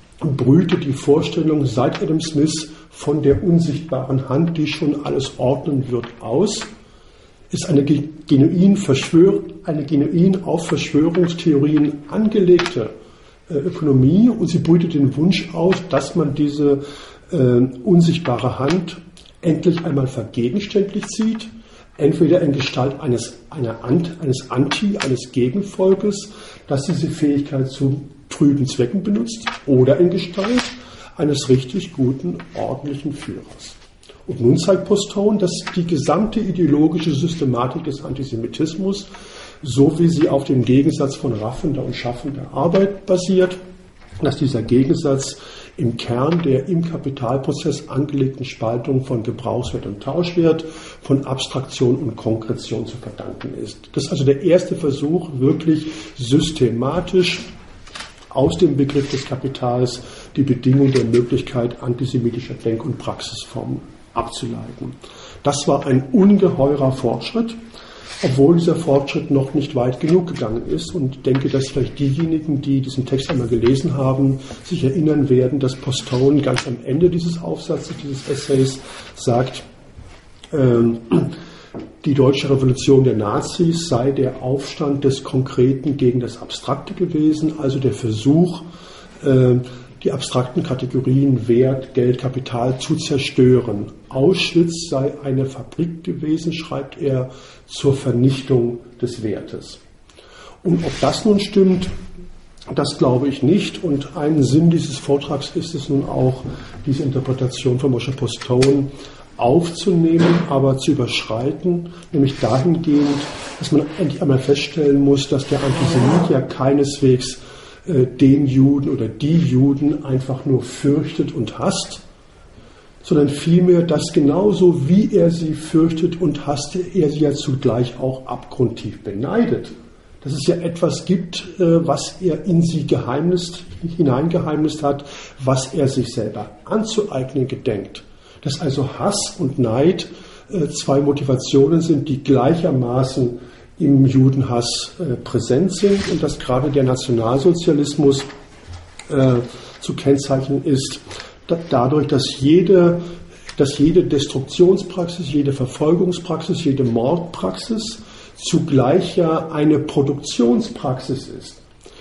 brütet die Vorstellung seit Adam Smith von der unsichtbaren Hand, die schon alles ordnen wird, aus, ist eine genuin, Verschwör- eine genuin auf Verschwörungstheorien angelegte äh, Ökonomie, und sie brütet den Wunsch aus, dass man diese äh, unsichtbare Hand endlich einmal vergegenständlich sieht, entweder in Gestalt eines, einer Ant, eines Anti, eines Gegenvolkes, das diese Fähigkeit zu trüben Zwecken benutzt, oder in Gestalt eines richtig guten, ordentlichen Führers. Und nun zeigt Poston, dass die gesamte ideologische Systematik des Antisemitismus, so wie sie auf dem Gegensatz von raffender und schaffender Arbeit basiert, dass dieser Gegensatz im Kern der im Kapitalprozess angelegten Spaltung von Gebrauchswert und Tauschwert, von Abstraktion und Konkretion zu verdanken ist. Das ist also der erste Versuch, wirklich systematisch aus dem Begriff des Kapitals die Bedingung der Möglichkeit antisemitischer Denk- und Praxisformen abzuleiten. Das war ein ungeheurer Fortschritt. obwohl dieser Fortschritt noch nicht weit genug gegangen ist. Und ich denke, dass vielleicht diejenigen, die diesen Text einmal gelesen haben, sich erinnern werden, dass Postone ganz am Ende dieses Aufsatzes, dieses Essays sagt, ähm, die deutsche Revolution der Nazis sei der Aufstand des Konkreten gegen das Abstrakte gewesen, also der Versuch, äh, die abstrakten Kategorien Wert, Geld, Kapital zu zerstören. Auschwitz sei eine Fabrik gewesen, schreibt er, zur Vernichtung des Wertes. Und ob das nun stimmt, das glaube ich nicht. Und ein Sinn dieses Vortrags ist es nun auch, diese Interpretation von Moshe Postone aufzunehmen, aber zu überschreiten, nämlich dahingehend, dass man endlich einmal feststellen muss, dass der Antisemit ja keineswegs äh, den Juden oder die Juden einfach nur fürchtet und hasst, sondern vielmehr, dass genauso wie er sie fürchtet und hasst, er sie ja zugleich auch abgrundtief beneidet. Dass es ja etwas gibt, äh, was er in sie geheimnist, hineingeheimnist hat, was er sich selber anzueignen gedenkt. Dass also Hass und Neid äh, zwei Motivationen sind, die gleichermaßen im Judenhass äh, präsent sind und dass gerade der Nationalsozialismus äh, zu kennzeichnen ist, da, dadurch, dass jede, dass jede Destruktionspraxis, jede Verfolgungspraxis, jede Mordpraxis zugleich ja eine Produktionspraxis ist.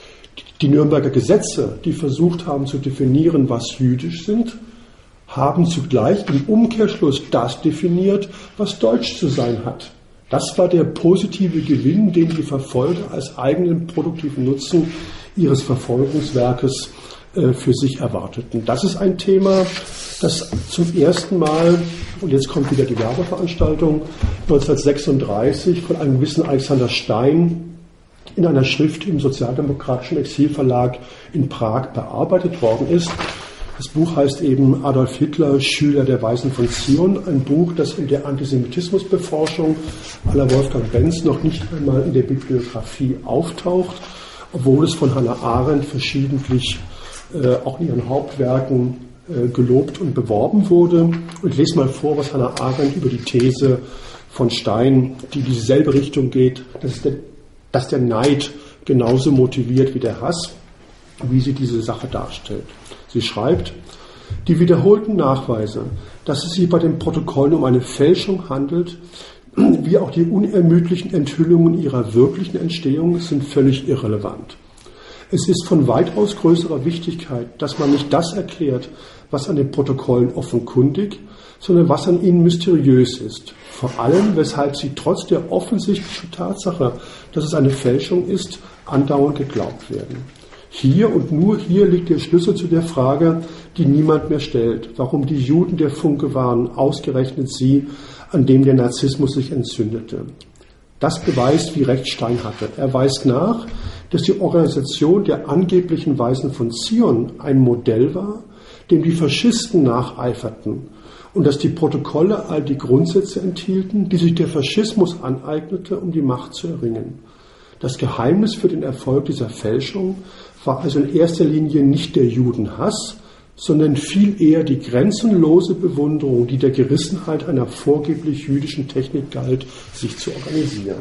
Die Nürnberger Gesetze, die versucht haben zu definieren, was jüdisch sind, haben zugleich im Umkehrschluss das definiert, was deutsch zu sein hat. Das war der positive Gewinn, den die Verfolger als eigenen produktiven Nutzen ihres Verfolgungswerkes äh, für sich erwarteten. Das ist ein Thema, das zum ersten Mal, und jetzt kommt wieder die Werbeveranstaltung, neunzehnhundertsechsunddreißig von einem gewissen Alexander Stein in einer Schrift im Sozialdemokratischen Exilverlag in Prag bearbeitet worden ist. Das Buch heißt eben Adolf Hitler, Schüler der Weisen von Zion, ein Buch, das in der Antisemitismusbeforschung à la Wolfgang Benz noch nicht einmal in der Bibliografie auftaucht, obwohl es von Hannah Arendt verschiedentlich äh, auch in ihren Hauptwerken äh, gelobt und beworben wurde. Und ich lese mal vor, was Hannah Arendt über die These von Stein, die in dieselbe Richtung geht, dass der, dass der Neid genauso motiviert wie der Hass, wie sie diese Sache darstellt. Sie schreibt, die wiederholten Nachweise, dass es sich bei den Protokollen um eine Fälschung handelt, wie auch die unermüdlichen Enthüllungen ihrer wirklichen Entstehung sind völlig irrelevant. Es ist von weitaus größerer Wichtigkeit, dass man nicht das erklärt, was an den Protokollen offenkundig, sondern was an ihnen mysteriös ist. Vor allem, weshalb sie trotz der offensichtlichen Tatsache, dass es eine Fälschung ist, andauernd geglaubt werden. Hier und nur hier liegt der Schlüssel zu der Frage, die niemand mehr stellt, warum die Juden der Funke waren, ausgerechnet sie, an dem der Narzissmus sich entzündete. Das beweist, wie recht Stein hatte. Er weist nach, dass die Organisation der angeblichen Weisen von Zion ein Modell war, dem die Faschisten nacheiferten und dass die Protokolle all die Grundsätze enthielten, die sich der Faschismus aneignete, um die Macht zu erringen. Das Geheimnis für den Erfolg dieser Fälschung war also in erster Linie nicht der Judenhass, sondern viel eher die grenzenlose Bewunderung, die der Gerissenheit einer vorgeblich jüdischen Technik galt, sich zu organisieren.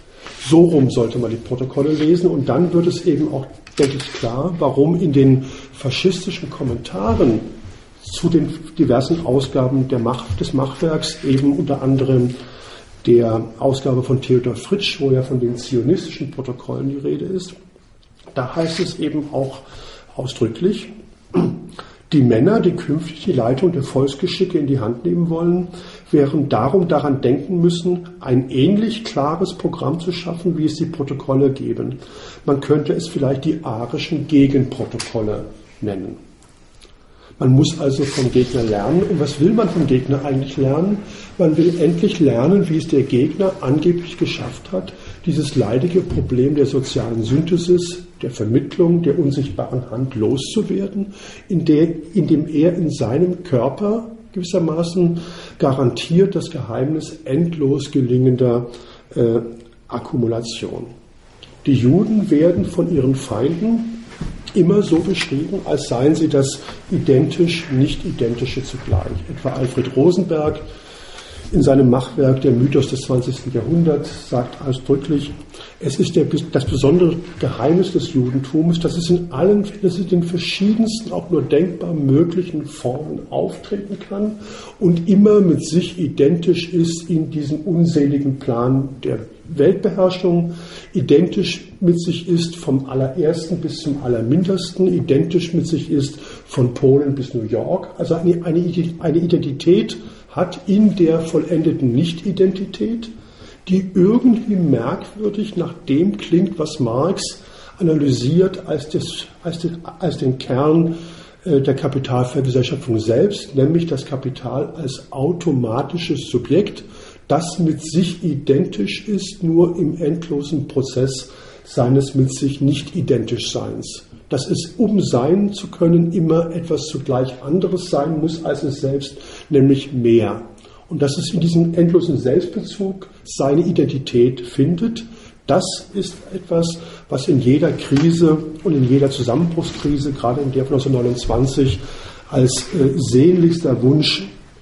So rum sollte man die Protokolle lesen und dann wird es eben auch, denke ich, klar, warum in den faschistischen Kommentaren zu den diversen Ausgaben der Macht, des Machwerks, eben unter anderem der Ausgabe von Theodor Fritsch, wo ja von den zionistischen Protokollen die Rede ist, da heißt es eben auch ausdrücklich, die Männer, die künftig die Leitung der Volksgeschicke in die Hand nehmen wollen, wären darum daran denken müssen, ein ähnlich klares Programm zu schaffen, wie es die Protokolle geben. Man könnte es vielleicht die arischen Gegenprotokolle nennen. Man muss also vom Gegner lernen. Und was will man vom Gegner eigentlich lernen? Man will endlich lernen, wie es der Gegner angeblich geschafft hat, dieses leidige Problem der sozialen Synthesis, der Vermittlung, der unsichtbaren Hand loszuwerden, in der, indem er in seinem Körper gewissermaßen garantiert das Geheimnis endlos gelingender äh, Akkumulation. Die Juden werden von ihren Feinden immer so beschrieben, als seien sie das identisch Nicht-Identische zugleich. Etwa Alfred Rosenberg in seinem Machwerk Der Mythos des zwanzigsten Jahrhunderts sagt ausdrücklich, es ist der, das besondere Geheimnis des Judentums, dass es in allen, dass es in den verschiedensten, auch nur denkbar möglichen Formen auftreten kann und immer mit sich identisch ist in diesem unseligen Plan der Weltbeherrschung, identisch mit sich ist vom allerersten bis zum allermindesten, identisch mit sich ist von Polen bis New York, also eine, eine, eine Identität hat in der vollendeten Nicht-Identität, die irgendwie merkwürdig nach dem klingt, was Marx analysiert als, das, als, den, als den Kern äh, der Kapitalvergesellschaftung selbst, nämlich das Kapital als automatisches Subjekt, das mit sich identisch ist, nur im endlosen Prozess seines mit sich nicht identisch Seins. Dass es, um sein zu können, immer etwas zugleich anderes sein muss als es selbst, nämlich mehr. Und dass es in diesem endlosen Selbstbezug seine Identität findet, das ist etwas, was in jeder Krise und in jeder Zusammenbruchskrise, gerade in der von neunzehnhundertneunundzwanzig, als äh, sehnlichster Wunsch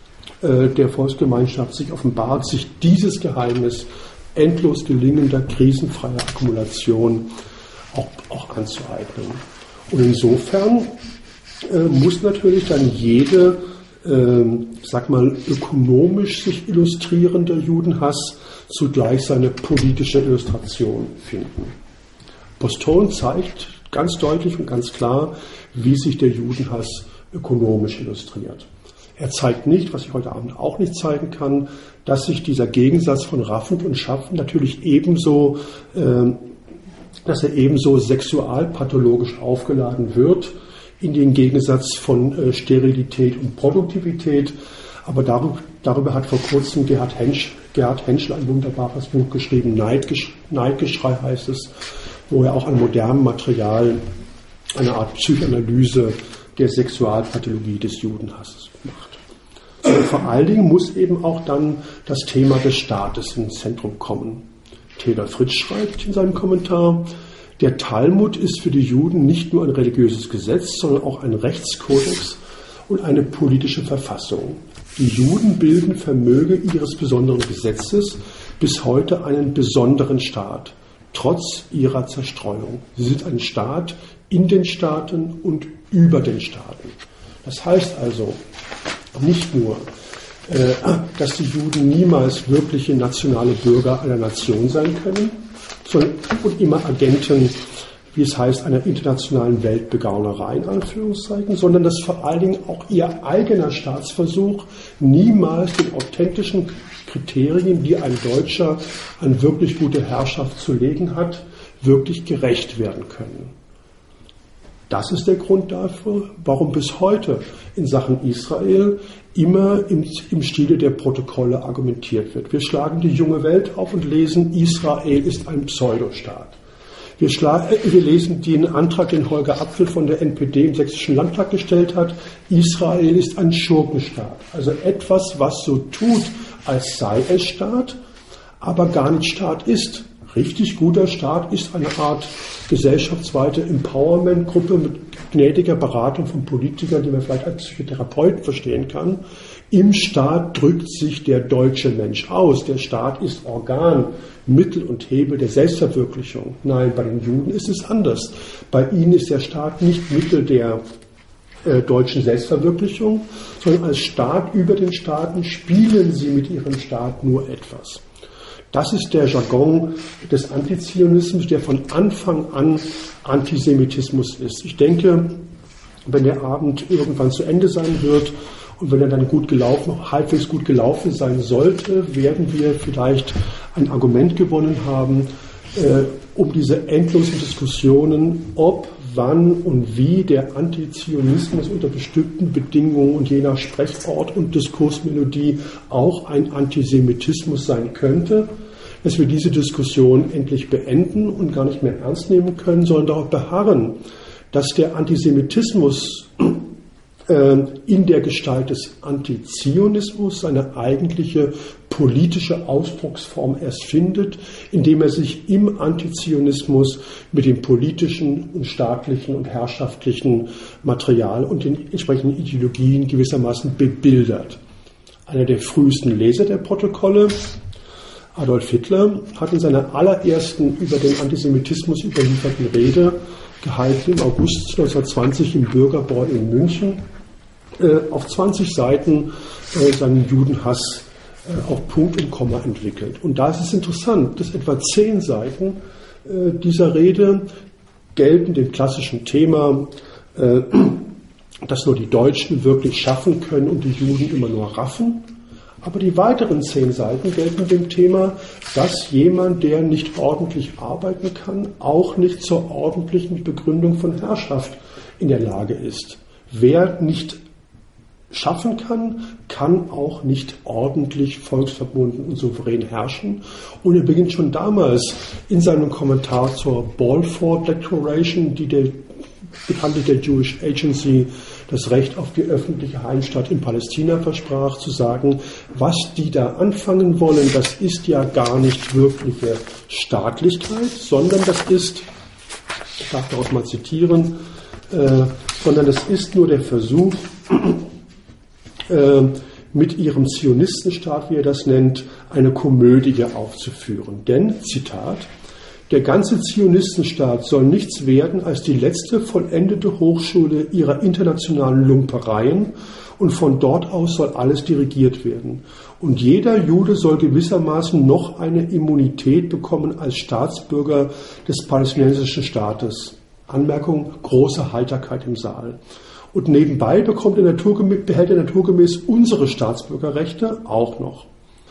äh, der Volksgemeinschaft sich offenbart, sich dieses Geheimnis endlos gelingender, krisenfreier Akkumulation auch, auch anzueignen. Und insofern äh, muss natürlich dann jede Ähm, sag mal, ökonomisch sich illustrierender Judenhass zugleich seine politische Illustration finden. Postone zeigt ganz deutlich und ganz klar, wie sich der Judenhass ökonomisch illustriert. Er zeigt nicht, was ich heute Abend auch nicht zeigen kann, dass sich dieser Gegensatz von Raffend und Schaffen natürlich ebenso, äh, dass er ebenso sexualpathologisch aufgeladen wird, in den Gegensatz von äh, Sterilität und Produktivität. Aber darüber, darüber hat vor kurzem Gerhard Hensch, Gerhard Henschel ein wunderbares Buch geschrieben, Neidgesch, Neidgeschrei heißt es, wo er auch an modernem Material eine Art Psychoanalyse der Sexualpathologie des Judenhasses macht. Und vor allen Dingen muss eben auch dann das Thema des Staates ins Zentrum kommen. Taylor Fritz schreibt in seinem Kommentar, der Talmud ist für die Juden nicht nur ein religiöses Gesetz, sondern auch ein Rechtskodex und eine politische Verfassung. Die Juden bilden vermöge ihres besonderen Gesetzes bis heute einen besonderen Staat, trotz ihrer Zerstreuung. Sie sind ein Staat in den Staaten und über den Staaten. Das heißt also nicht nur, dass die Juden niemals wirkliche nationale Bürger einer Nation sein können, sondern und immer Agenten, wie es heißt, einer internationalen Weltbegaunerei, in Anführungszeichen, sondern dass vor allen Dingen auch ihr eigener Staatsversuch niemals den authentischen Kriterien, die ein Deutscher an wirklich gute Herrschaft zu legen hat, wirklich gerecht werden können. Das ist der Grund dafür, warum bis heute in Sachen Israel immer im, im Stile der Protokolle argumentiert wird. Wir schlagen die junge Welt auf und lesen, Israel ist ein Pseudostaat. Wir, schlag, wir lesen den Antrag, den Holger Apfel von der N P D im Sächsischen Landtag gestellt hat, Israel ist ein Schurkenstaat. Also etwas, was so tut, als sei es Staat, aber gar nicht Staat ist. Richtig guter Staat ist eine Art gesellschaftsweite Empowerment-Gruppe mit gnädiger Beratung von Politikern, die man vielleicht als Psychotherapeut verstehen kann. Im Staat drückt sich der deutsche Mensch aus. Der Staat ist Organ, Mittel und Hebel der Selbstverwirklichung. Nein, bei den Juden ist es anders. Bei ihnen ist der Staat nicht Mittel der äh, deutschen Selbstverwirklichung, sondern als Staat über den Staaten spielen sie mit ihrem Staat nur etwas. Das ist der Jargon des Antizionismus, der von Anfang an Antisemitismus ist. Ich denke, wenn der Abend irgendwann zu Ende sein wird und wenn er dann gut gelaufen, halbwegs gut gelaufen sein sollte, werden wir vielleicht ein Argument gewonnen haben, äh, um diese endlosen Diskussionen, ob, wann und wie der Antizionismus unter bestimmten Bedingungen und je nach Sprechort und Diskursmelodie auch ein Antisemitismus sein könnte, dass wir diese Diskussion endlich beenden und gar nicht mehr ernst nehmen können, sondern darauf beharren, dass der Antisemitismus äh, in der Gestalt des Antizionismus seine eigentliche politische Ausdrucksform erst findet, indem er sich im Antizionismus mit dem politischen und staatlichen und herrschaftlichen Material und den entsprechenden Ideologien gewissermaßen bebildert. Einer der frühesten Leser der Protokolle, Adolf Hitler, hat in seiner allerersten über den Antisemitismus überlieferten Rede, gehalten im August neunzehnhundertzwanzig im Bürgerbräu in München, äh, auf zwanzig Seiten äh, seinen Judenhass äh, auf Punkt und Komma entwickelt. Und da ist es interessant, dass etwa zehn Seiten äh, dieser Rede gelten dem klassischen Thema, äh, dass nur die Deutschen wirklich schaffen können und die Juden immer nur raffen. Aber die weiteren zehn Seiten gelten dem Thema, dass jemand, der nicht ordentlich arbeiten kann, auch nicht zur ordentlichen Begründung von Herrschaft in der Lage ist. Wer nicht schaffen kann, kann auch nicht ordentlich, volksverbunden und souverän herrschen. Und er beginnt schon damals in seinem Kommentar zur Balfour Declaration, die der bekanntlich der Jewish Agency das Recht auf die öffentliche Heimstatt in Palästina versprach, zu sagen, was die da anfangen wollen, das ist ja gar nicht wirkliche Staatlichkeit, sondern das ist, ich darf daraus mal zitieren, äh, sondern das ist nur der Versuch, äh, mit ihrem Zionistenstaat, wie er das nennt, eine Komödie aufzuführen. Denn, Zitat, der ganze Zionistenstaat soll nichts werden als die letzte vollendete Hochschule ihrer internationalen Lumpereien und von dort aus soll alles dirigiert werden. Und jeder Jude soll gewissermaßen noch eine Immunität bekommen als Staatsbürger des palästinensischen Staates. Anmerkung, große Heiterkeit im Saal. Und nebenbei bekommt er naturgemäß, behält er naturgemäß unsere Staatsbürgerrechte auch noch.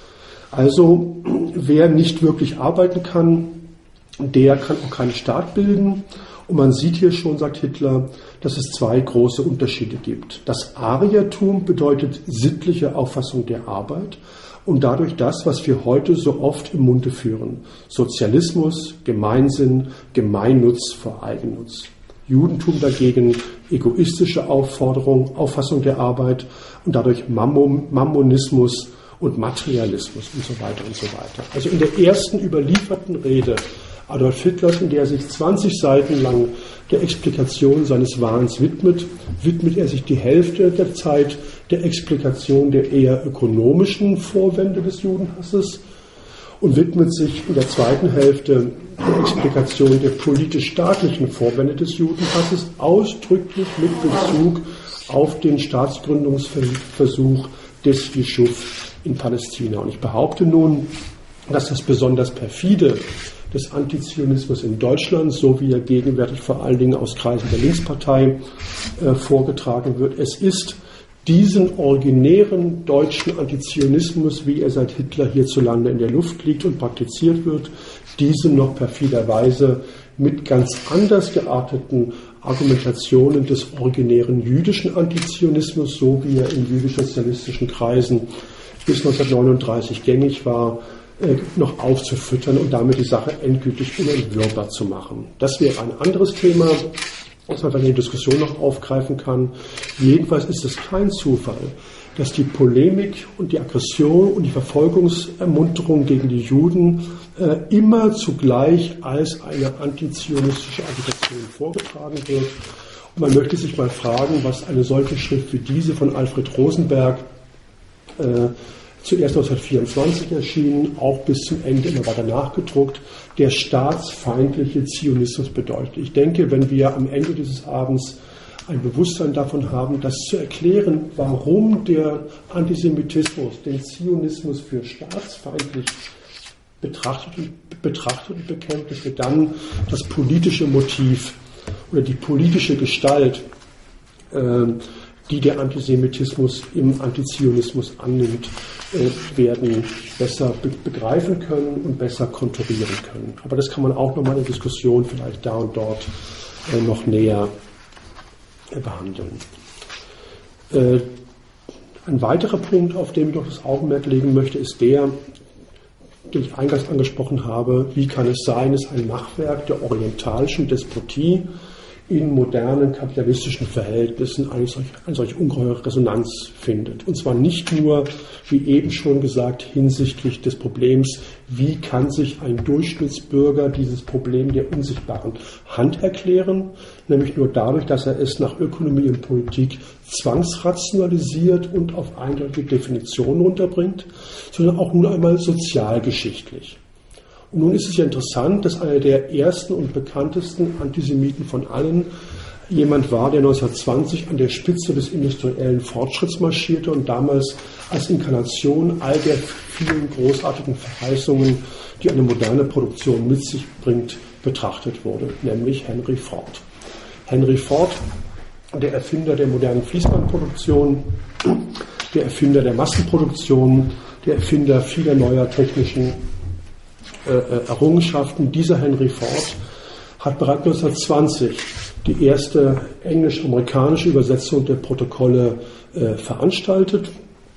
Also wer nicht wirklich arbeiten kann, der kann auch keinen Staat bilden. Und man sieht hier schon, sagt Hitler, dass es zwei große Unterschiede gibt. Das Ariertum bedeutet sittliche Auffassung der Arbeit und dadurch das, was wir heute so oft im Munde führen. Sozialismus, Gemeinsinn, Gemeinnutz vor Eigennutz. Judentum dagegen egoistische Aufforderung, Auffassung der Arbeit und dadurch Mammon, Mammonismus und Materialismus und so weiter und so weiter. Also in der ersten überlieferten Rede Adolf Hitlers, in der er sich zwanzig Seiten lang der Explikation seines Wahns widmet, widmet er sich die Hälfte der Zeit der Explikation der eher ökonomischen Vorwände des Judenhasses und widmet sich in der zweiten Hälfte der Explikation der politisch-staatlichen Vorwände des Judenhasses, ausdrücklich mit Bezug auf den Staatsgründungsversuch des Jeschuv in Palästina. Und ich behaupte nun, dass das besonders perfide des Antizionismus in Deutschland, so wie er gegenwärtig vor allen Dingen aus Kreisen der Linkspartei äh, vorgetragen wird. Es ist diesen originären deutschen Antizionismus, wie er seit Hitler hierzulande in der Luft liegt und praktiziert wird, diesen noch perfiderweise mit ganz anders gearteten Argumentationen des originären jüdischen Antizionismus, so wie er in jüdisch-sozialistischen Kreisen bis neunzehnhundertneununddreißig gängig war, noch aufzufüttern und damit die Sache endgültig unentwirrbar zu machen. Das wäre ein anderes Thema, was man dann in der Diskussion noch aufgreifen kann. Jedenfalls ist es kein Zufall, dass die Polemik und die Aggression und die Verfolgungsermunterung gegen die Juden äh, immer zugleich als eine antizionistische Agitation vorgetragen wird. Und man möchte sich mal fragen, was eine solche Schrift wie diese von Alfred Rosenberg äh, zuerst neunzehnhundertvierundzwanzig erschienen, auch bis zum Ende immer weiter nachgedruckt, der staatsfeindliche Zionismus bedeutet. Ich denke, wenn wir am Ende dieses Abends ein Bewusstsein davon haben, das zu erklären, warum der Antisemitismus den Zionismus für staatsfeindlich betrachtet und, betrachtet und bekennt, dass wir dann das politische Motiv oder die politische Gestalt äh, die der Antisemitismus im Antizionismus annimmt, äh, werden besser be- begreifen können und besser konturieren können. Aber das kann man auch nochmal in der Diskussion vielleicht da und dort äh, noch näher äh, behandeln. Äh, ein weiterer Punkt, auf den ich noch das Augenmerk legen möchte, ist der, den ich eingangs angesprochen habe: Wie kann es sein, dass ein Machwerk der orientalischen Despotie in modernen kapitalistischen Verhältnissen eine solch, eine solch ungeheure Resonanz findet. Und zwar nicht nur, wie eben schon gesagt, hinsichtlich des Problems, wie kann sich ein Durchschnittsbürger dieses Problem der unsichtbaren Hand erklären, nämlich nur dadurch, dass er es nach Ökonomie und Politik zwangsrationalisiert und auf eindeutige Definitionen runterbringt, sondern auch nur einmal sozialgeschichtlich. Und nun ist es ja interessant, dass einer der ersten und bekanntesten Antisemiten von allen jemand war, der neunzehnhundertzwanzig an der Spitze des industriellen Fortschritts marschierte und damals als Inkarnation all der vielen großartigen Verheißungen, die eine moderne Produktion mit sich bringt, betrachtet wurde, nämlich Henry Ford. Henry Ford, der Erfinder der modernen Fließbandproduktion, der Erfinder der Massenproduktion, der Erfinder vieler neuer technischen Errungenschaften. Dieser Henry Ford hat bereits neunzehnhundertzwanzig die erste englisch-amerikanische Übersetzung der Protokolle äh, veranstaltet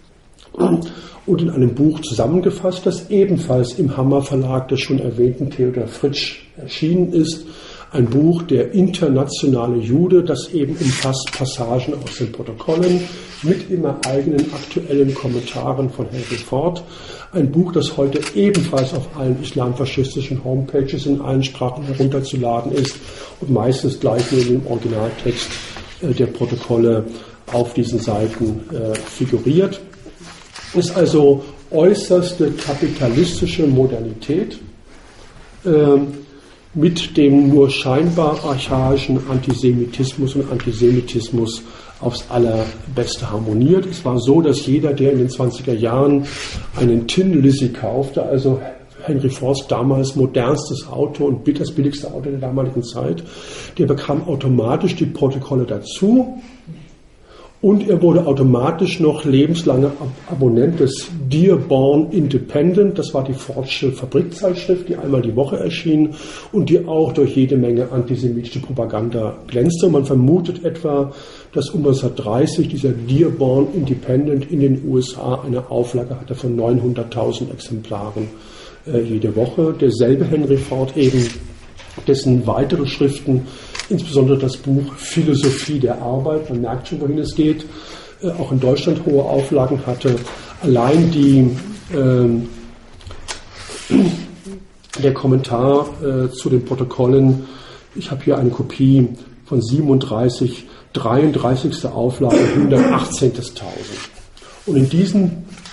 und in einem Buch zusammengefasst, das ebenfalls im Hammer Verlag des schon erwähnten Theodor Fritsch erschienen ist. Ein Buch, Der internationale Jude, das eben umfasst Passagen aus den Protokollen mit immer eigenen aktuellen Kommentaren von Henry Ford. Ein Buch, das heute ebenfalls auf allen islamfaschistischen Homepages in allen Sprachen herunterzuladen ist und meistens gleich nur in dem Originaltext äh, der Protokolle auf diesen Seiten äh, figuriert. Ist also äußerste kapitalistische Modernität, äh, mit dem nur scheinbar archaischen Antisemitismus und Antisemitismus aufs Allerbeste harmoniert. Es war so, dass jeder, der in den zwanziger Jahren einen Tin Lizzie kaufte, also Henry Fords damals modernstes Auto und das billigste Auto der damaligen Zeit, der bekam automatisch die Protokolle dazu. Und er wurde automatisch noch lebenslanger Abonnent des Dearborn Independent. Das war die Fordsche Fabrikzeitschrift, die einmal die Woche erschien und die auch durch jede Menge antisemitische Propaganda glänzte. Und man vermutet etwa, dass um neunzehnhundertdreißig dieser Dearborn Independent in den U S A eine Auflage hatte von neunhunderttausend Exemplaren äh, jede Woche. Derselbe Henry Ford eben, dessen weitere Schriften, insbesondere das Buch Philosophie der Arbeit, man merkt schon, wohin es geht, äh, auch in Deutschland hohe Auflagen hatte. Allein die, äh, der Kommentar äh, zu den Protokollen, ich habe hier eine Kopie von siebenunddreißig, dreiunddreißigste Auflage, hundertachtzehntausend. Und in diesem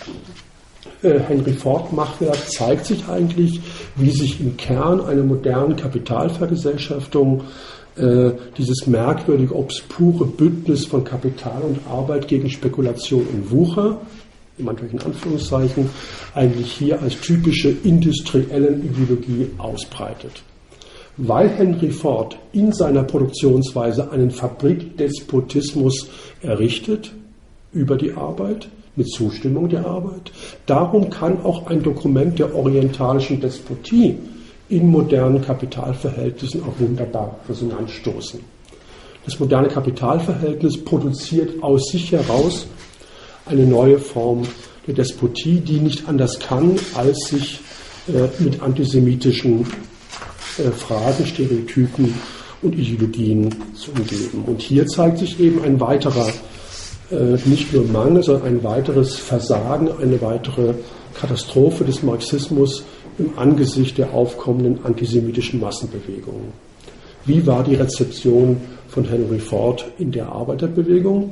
äh, Henry Ford-Machwerk zeigt sich eigentlich, wie sich im Kern einer modernen Kapitalvergesellschaftung dieses merkwürdige, obskure Bündnis von Kapital und Arbeit gegen Spekulation und Wucher, in manchen Anführungszeichen, eigentlich hier als typische industrielle Ideologie ausbreitet. Weil Henry Ford in seiner Produktionsweise einen Fabrikdespotismus errichtet über die Arbeit, mit Zustimmung der Arbeit, darum kann auch ein Dokument der orientalischen Despotie in modernen Kapitalverhältnissen auch wunderbar Resonanz stoßen. Das moderne Kapitalverhältnis produziert aus sich heraus eine neue Form der Despotie, die nicht anders kann, als sich äh, mit antisemitischen äh, Phrasen, Stereotypen und Ideologien zu umgeben. Und hier zeigt sich eben ein weiterer, äh, nicht nur Mangel, sondern ein weiteres Versagen, eine weitere Katastrophe des Marxismus im Angesicht der aufkommenden antisemitischen Massenbewegungen. Wie war die Rezeption von Henry Ford in der Arbeiterbewegung?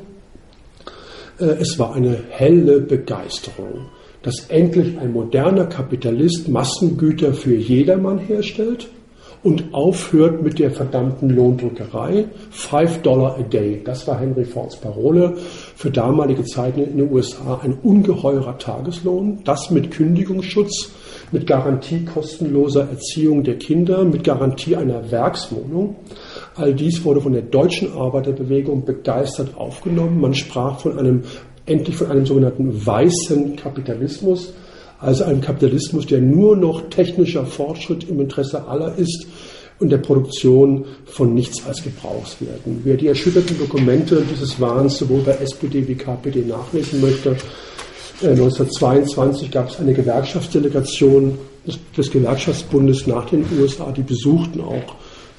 Es war eine helle Begeisterung, dass endlich ein moderner Kapitalist Massengüter für jedermann herstellt und aufhört mit der verdammten Lohndrückerei. Five Dollar a day, das war Henry Fords Parole. Für damalige Zeiten in den U S A ein ungeheurer Tageslohn, das mit Kündigungsschutz, mit Garantie kostenloser Erziehung der Kinder, mit Garantie einer Werkswohnung. All dies wurde von der deutschen Arbeiterbewegung begeistert aufgenommen. Man sprach von einem, endlich von einem sogenannten weißen Kapitalismus, also einem Kapitalismus, der nur noch technischer Fortschritt im Interesse aller ist und der Produktion von nichts als Gebrauchswerten. Wer die erschütterten Dokumente dieses Wahns sowohl bei S P D wie K P D nachlesen möchte, neunzehnhundertzweiundzwanzig gab es eine Gewerkschaftsdelegation des Gewerkschaftsbundes nach den U S A, die besuchten auch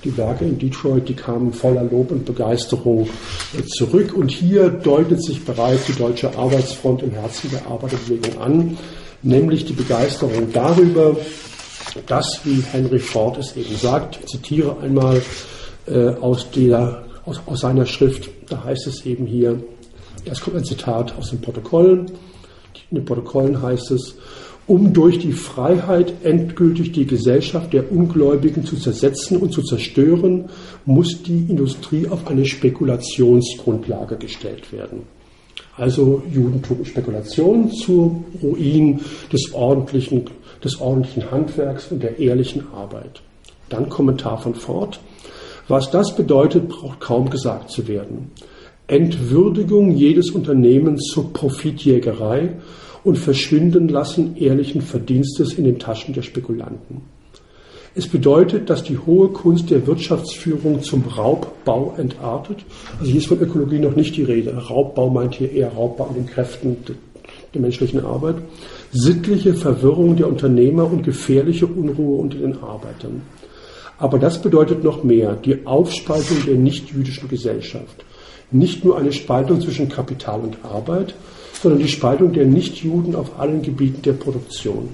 Die Werke in Detroit, die kamen voller Lob und Begeisterung zurück. Und hier deutet sich bereits die deutsche Arbeitsfront im Herzen der Arbeiterbewegung an, nämlich die Begeisterung darüber, dass, wie Henry Ford es eben sagt, ich zitiere einmal äh, aus, der, aus, aus seiner Schrift, da heißt es eben hier, es kommt ein Zitat aus den Protokollen, in den Protokollen heißt es, um durch die Freiheit endgültig die Gesellschaft der Ungläubigen zu zersetzen und zu zerstören, muss die Industrie auf eine Spekulationsgrundlage gestellt werden. Also Judentum und Spekulation zur Ruin des ordentlichen, des ordentlichen Handwerks und der ehrlichen Arbeit. Dann Kommentar von Ford. Was das bedeutet, braucht kaum gesagt zu werden. Entwürdigung jedes Unternehmens zur Profitjägerei und Verschwinden lassen ehrlichen Verdienstes in den Taschen der Spekulanten. Es bedeutet, dass die hohe Kunst der Wirtschaftsführung zum Raubbau entartet. Also hier ist von Ökologie noch nicht die Rede. Raubbau meint hier eher Raubbau an den Kräften der menschlichen Arbeit. Sittliche Verwirrung der Unternehmer und gefährliche Unruhe unter den Arbeitern. Aber das bedeutet noch mehr, die Aufspaltung der nichtjüdischen Gesellschaft. Nicht nur eine Spaltung zwischen Kapital und Arbeit, sondern die Spaltung der Nichtjuden auf allen Gebieten der Produktion.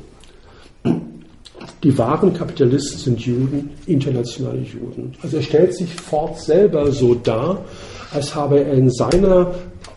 Die wahren Kapitalisten sind Juden, internationale Juden. Also er stellt sich Ford selber so dar, als habe er in seiner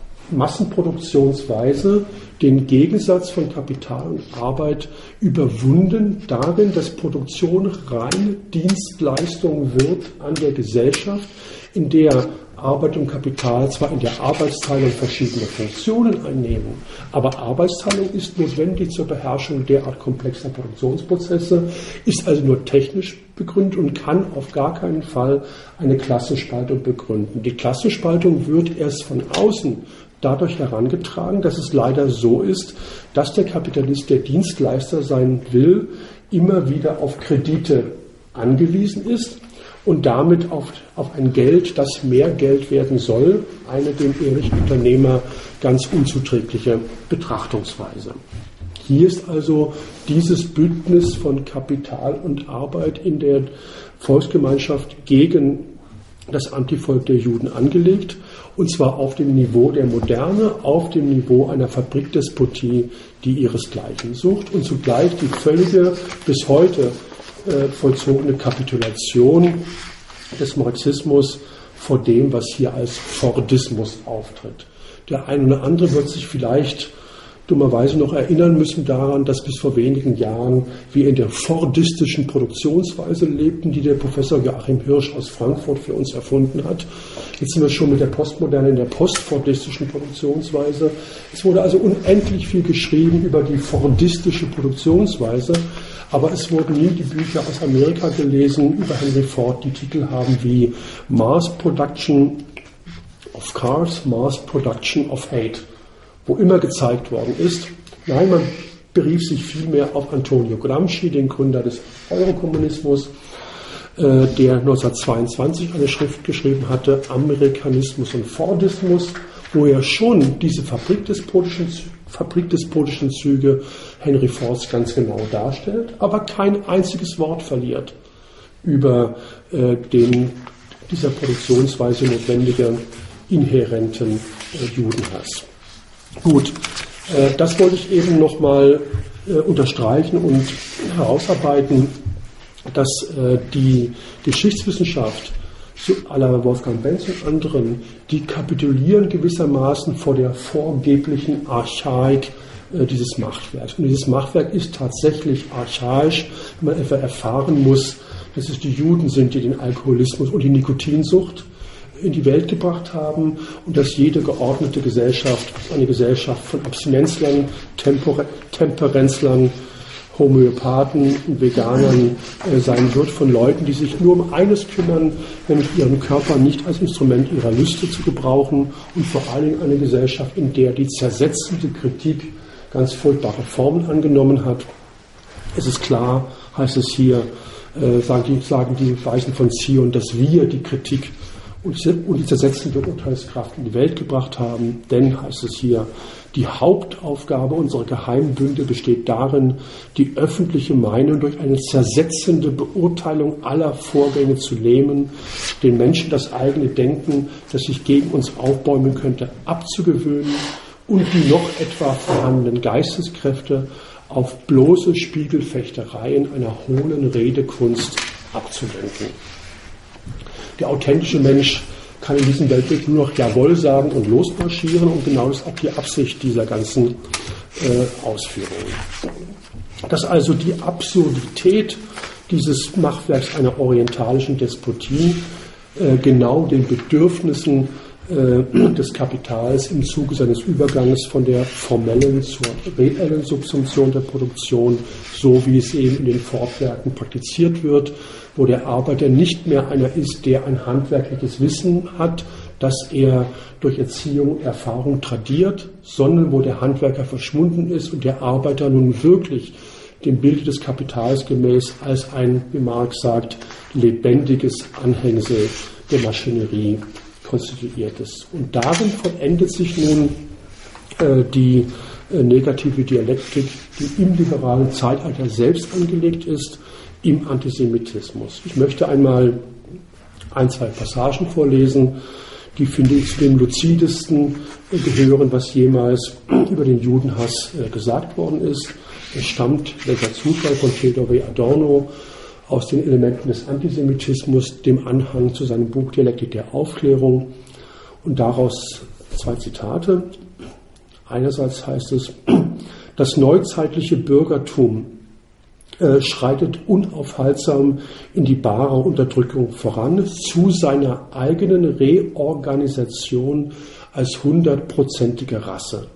Massenproduktionsweise den Gegensatz von Kapital und Arbeit überwunden, darin, dass Produktion reine Dienstleistung wird an der Gesellschaft, in der Arbeit und Kapital zwar in der Arbeitsteilung verschiedene Funktionen einnehmen, aber Arbeitsteilung ist notwendig zur Beherrschung derart komplexer Produktionsprozesse, ist also nur technisch begründet und kann auf gar keinen Fall eine Klassenspaltung begründen. Die Klassenspaltung wird erst von außen dadurch herangetragen, dass es leider so ist, dass der Kapitalist, der Dienstleister sein will, immer wieder auf Kredite angewiesen ist und damit auf, auf ein Geld, das mehr Geld werden soll, eine dem ehrlichen Unternehmer ganz unzuträgliche Betrachtungsweise. Hier ist also dieses Bündnis von Kapital und Arbeit in der Volksgemeinschaft gegen das Antivolk der Juden angelegt, und zwar auf dem Niveau der Moderne, auf dem Niveau einer Fabrikdespotie, die ihresgleichen sucht, und zugleich die völlige, bis heute äh, vollzogene Kapitulation des Marxismus vor dem, was hier als Fordismus auftritt. Der eine oder andere wird sich vielleicht dummerweise noch erinnern müssen daran, dass bis vor wenigen Jahren wir in der fordistischen Produktionsweise lebten, die der Professor Joachim Hirsch aus Frankfurt für uns erfunden hat. Jetzt sind wir schon mit der Postmoderne in der postfordistischen Produktionsweise. Es wurde also unendlich viel geschrieben über die fordistische Produktionsweise, aber es wurden nie die Bücher aus Amerika gelesen über Henry Ford, die Titel haben wie Mass Production of Cars, Mass Production of Hate, wo immer gezeigt worden ist. Nein, man berief sich vielmehr auf Antonio Gramsci, den Gründer des Eurokommunismus, äh, der neunzehnhundertzweiundzwanzig eine Schrift geschrieben hatte, Amerikanismus und Fordismus, wo er schon diese fabrikdespotischen, fabrikdespotischen Züge Henry Fords ganz genau darstellt, aber kein einziges Wort verliert über äh, den dieser Produktionsweise notwendigen inhärenten äh, Judenhass. Gut, äh, das wollte ich eben nochmal äh, unterstreichen und herausarbeiten, dass äh, die Geschichtswissenschaft zu aller Wolfgang Benz und anderen, die kapitulieren gewissermaßen vor der vorgeblichen Archaik äh, dieses Machtwerks. Und dieses Machtwerk ist tatsächlich archaisch, wenn man etwa erfahren muss, dass es die Juden sind, die den Alkoholismus und die Nikotinsucht in die Welt gebracht haben und dass jede geordnete Gesellschaft eine Gesellschaft von Abstinenzlern, Temper- Temperenzlern, Homöopathen und Veganern äh, sein wird, von Leuten, die sich nur um eines kümmern, nämlich ihren Körper nicht als Instrument ihrer Lüste zu gebrauchen, und vor allen Dingen eine Gesellschaft, in der die zersetzende Kritik ganz furchtbare Formen angenommen hat. Es ist klar, heißt es hier, äh, sagen, die, sagen die Weisen von Zion, dass wir die Kritik und die zersetzende Urteilskraft in die Welt gebracht haben. Denn, heißt es hier, die Hauptaufgabe unserer Geheimbünde besteht darin, die öffentliche Meinung durch eine zersetzende Beurteilung aller Vorgänge zu lähmen, den Menschen das eigene Denken, das sich gegen uns aufbäumen könnte, abzugewöhnen und die noch etwa vorhandenen Geisteskräfte auf bloße Spiegelfechtereien einer hohlen Redekunst abzulenken. Der authentische Mensch kann in diesem Weltbild nur noch Jawohl sagen und losmarschieren, und genau das ist auch die Absicht dieser ganzen äh, Ausführungen. Dass also die Absurdität dieses Machwerks einer orientalischen Despotie äh, genau den Bedürfnissen äh, des Kapitals im Zuge seines Übergangs von der formellen zur reellen Subsumption der Produktion, so wie es eben in den Fortwerken praktiziert wird, wo der Arbeiter nicht mehr einer ist, der ein handwerkliches Wissen hat, das er durch Erziehung, Erfahrung tradiert, sondern wo der Handwerker verschwunden ist und der Arbeiter nun wirklich dem Bild des Kapitals gemäß als ein, wie Marx sagt, lebendiges Anhängsel der Maschinerie konstituiert ist. Und darin vollendet sich nun äh, die äh, negative Dialektik, die im liberalen Zeitalter selbst angelegt ist, im Antisemitismus. Ich möchte einmal ein, zwei Passagen vorlesen, die, finde ich, zu den luzidesten gehören, was jemals über den Judenhass gesagt worden ist. Es stammt, welcher Zufall, von Theodor W. Adorno aus den Elementen des Antisemitismus, dem Anhang zu seinem Buch Dialektik der Aufklärung. Und daraus zwei Zitate. Einerseits heißt es, das neuzeitliche Bürgertum schreitet unaufhaltsam in die bare Unterdrückung voran, zu seiner eigenen Reorganisation als hundertprozentige Rasse.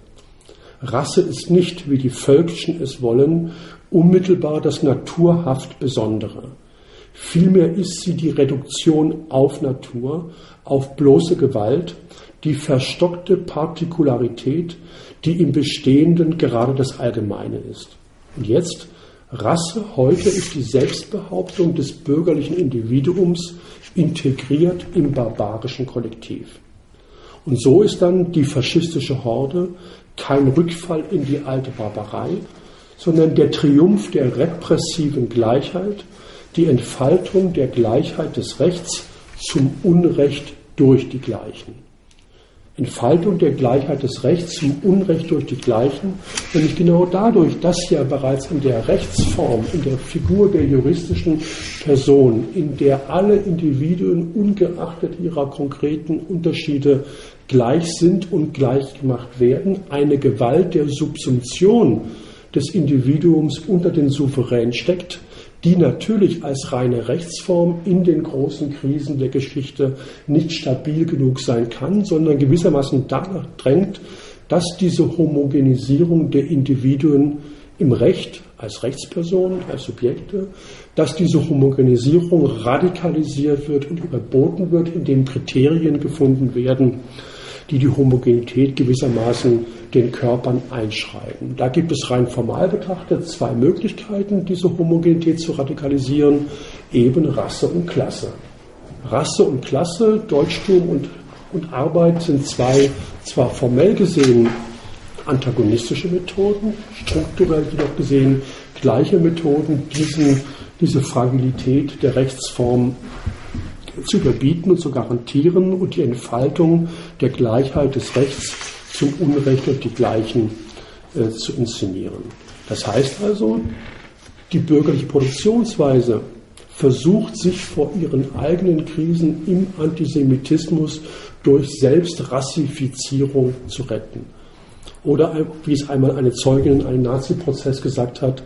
Rasse ist nicht, wie die Völkchen es wollen, unmittelbar das naturhaft Besondere. Vielmehr ist sie die Reduktion auf Natur, auf bloße Gewalt, die verstockte Partikularität, die im Bestehenden gerade das Allgemeine ist. Und jetzt Rasse heute ist die Selbstbehauptung des bürgerlichen Individuums integriert im barbarischen Kollektiv. Und so ist dann die faschistische Horde kein Rückfall in die alte Barbarei, sondern der Triumph der repressiven Gleichheit, die Entfaltung der Gleichheit des Rechts zum Unrecht durch die Gleichen. Entfaltung der Gleichheit des Rechts zum Unrecht durch die Gleichen, nämlich genau dadurch, dass ja bereits in der Rechtsform, in der Figur der juristischen Person, in der alle Individuen ungeachtet ihrer konkreten Unterschiede gleich sind und gleich gemacht werden, eine Gewalt der Subsumption des Individuums unter den Souverän steckt, die natürlich als reine Rechtsform in den großen Krisen der Geschichte nicht stabil genug sein kann, sondern gewissermaßen danach drängt, dass diese Homogenisierung der Individuen im Recht als Rechtspersonen, als Subjekte, dass diese Homogenisierung radikalisiert wird und überboten wird, indem Kriterien gefunden werden, die die Homogenität gewissermaßen den Körpern einschreiben. Da gibt es rein formal betrachtet zwei Möglichkeiten, diese Homogenität zu radikalisieren, eben Rasse und Klasse. Rasse und Klasse, Deutschtum und, und Arbeit sind zwei, zwar formell gesehen antagonistische Methoden, strukturell jedoch gesehen gleiche Methoden, diesen, diese Fragilität der Rechtsform zu überbieten und zu garantieren und die Entfaltung der Gleichheit des Rechts zum Unrecht und die Gleichen äh, zu inszenieren. Das heißt also, die bürgerliche Produktionsweise versucht sich vor ihren eigenen Krisen im Antisemitismus durch Selbstrassifizierung zu retten. Oder wie es einmal eine Zeugin in einem Nazi-Prozess gesagt hat,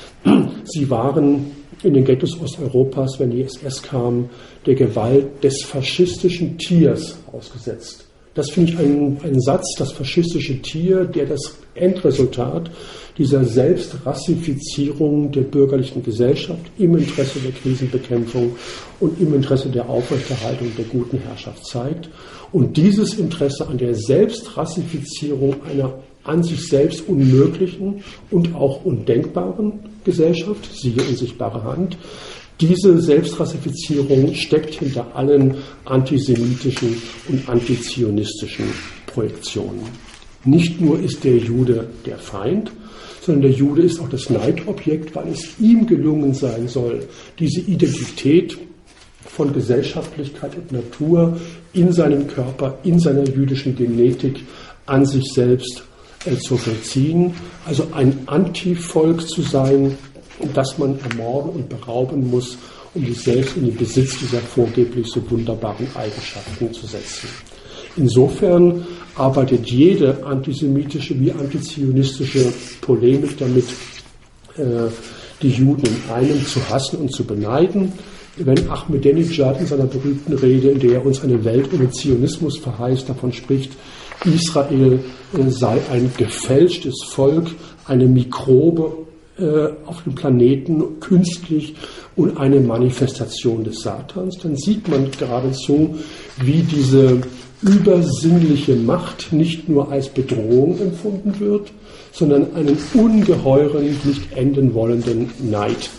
sie waren in den Ghettos Osteuropas, wenn die S S kam, der Gewalt des faschistischen Tiers ausgesetzt. Das finde ich einen, einen Satz, das faschistische Tier, der das Endresultat dieser Selbstrassifizierung der bürgerlichen Gesellschaft im Interesse der Krisenbekämpfung und im Interesse der Aufrechterhaltung der guten Herrschaft zeigt. Und dieses Interesse an der Selbstrassifizierung einer an sich selbst unmöglichen und auch undenkbaren Gesellschaft, siehe unsichtbare Hand, Diese Selbstrassifizierung steckt hinter allen antisemitischen und antizionistischen Projektionen. Nicht nur ist der Jude der Feind, sondern der Jude ist auch das Neidobjekt, weil es ihm gelungen sein soll, diese Identität von Gesellschaftlichkeit und Natur in seinem Körper, in seiner jüdischen Genetik an sich selbst äh, zu vollziehen. Also ein Antivolk zu sein, das man ermorden und berauben muss, um sich selbst in den Besitz dieser vorgeblich so wunderbaren Eigenschaften zu setzen. Insofern arbeitet jede antisemitische wie antizionistische Polemik damit, äh, die Juden in einem zu hassen und zu beneiden. Wenn Ahmadinejad in seiner berühmten Rede, in der er uns eine Welt ohne Zionismus verheißt, davon spricht, Israel äh, sei ein gefälschtes Volk, eine Mikrobe äh, auf dem Planeten, künstlich und eine Manifestation des Satans, dann sieht man geradezu, wie diese übersinnliche Macht nicht nur als Bedrohung empfunden wird, sondern einen ungeheuren, nicht enden wollenden Neid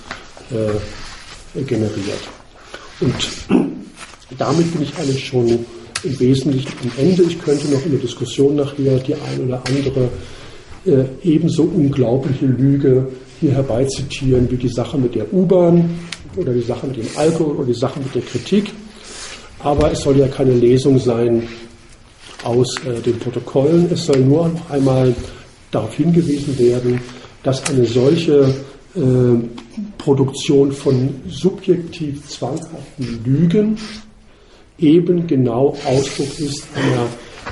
äh, generiert. Und damit bin ich eigentlich schon im Wesentlichen am Ende. Ich könnte noch in der Diskussion nachher die ein oder andere äh, ebenso unglaubliche Lüge hier herbeizitieren wie die Sache mit der U-Bahn oder die Sache mit dem Alkohol oder die Sache mit der Kritik. Aber es soll ja keine Lesung sein aus äh, den Protokollen. Es soll nur noch einmal darauf hingewiesen werden, dass eine solche äh, Produktion von subjektiv zwanghaften Lügen eben genau Ausdruck ist einer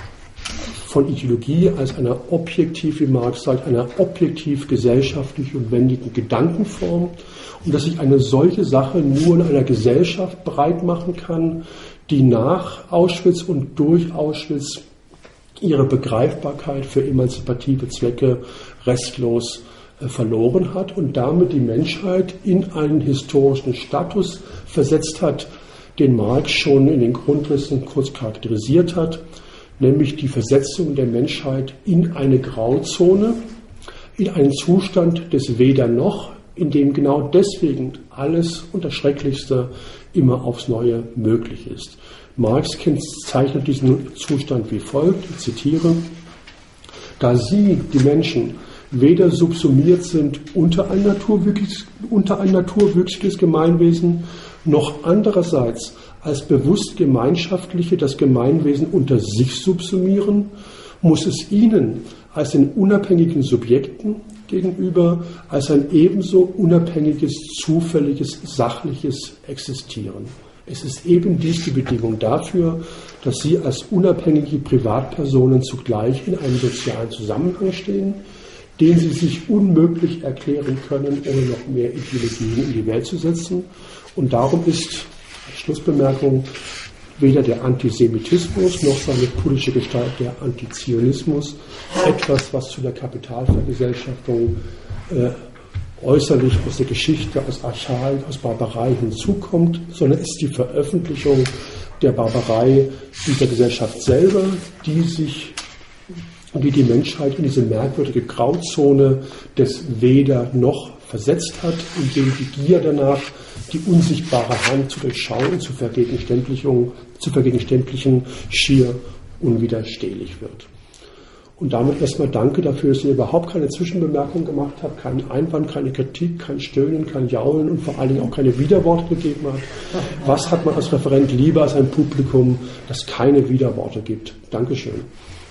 von Ideologie als einer objektiv, wie Marx sagt, einer objektiv gesellschaftlich und wendigen Gedankenform und dass sich eine solche Sache nur in einer Gesellschaft breit machen kann, die nach Auschwitz und durch Auschwitz ihre Begreifbarkeit für emanzipative Zwecke restlos äh, verloren hat und damit die Menschheit in einen historischen Status versetzt hat, den Marx schon in den Grundrissen kurz charakterisiert hat, nämlich die Versetzung der Menschheit in eine Grauzone, in einen Zustand des Weder noch, in dem genau deswegen alles und das Schrecklichste immer aufs Neue möglich ist. Marx zeichnet diesen Zustand wie folgt, ich zitiere, da sie, die Menschen, weder subsumiert sind unter ein naturwüchsiges, unter ein naturwüchsiges Gemeinwesen, noch andererseits als bewusst Gemeinschaftliche das Gemeinwesen unter sich subsumieren, muss es ihnen als den unabhängigen Subjekten gegenüber als ein ebenso unabhängiges, zufälliges, sachliches Existieren. Es ist eben dies die Bedingung dafür, dass sie als unabhängige Privatpersonen zugleich in einem sozialen Zusammenhang stehen, den sie sich unmöglich erklären können, ohne noch mehr Ideologien in die Welt zu setzen. Und darum ist, als Schlussbemerkung, weder der Antisemitismus noch seine politische Gestalt der Antizionismus etwas, was zu der Kapitalvergesellschaftung äh, äußerlich aus der Geschichte, aus Archaik, aus Barbarei hinzukommt, sondern es ist die Veröffentlichung der Barbarei dieser Gesellschaft selber, die sich, die die Menschheit in diese merkwürdige Grauzone des Weder noch versetzt hat, indem die Gier danach, die unsichtbare Hand zu durchschauen und zu vergegenständlichen, zu vergegenständlichen schier unwiderstehlich wird. Und damit erstmal danke dafür, dass ihr überhaupt keine Zwischenbemerkung gemacht habt, keinen Einwand, keine Kritik, kein Stöhnen, kein Jaulen und vor allen Dingen auch keine Widerworte gegeben habt. Was hat man als Referent lieber als ein Publikum, das keine Widerworte gibt? Dankeschön.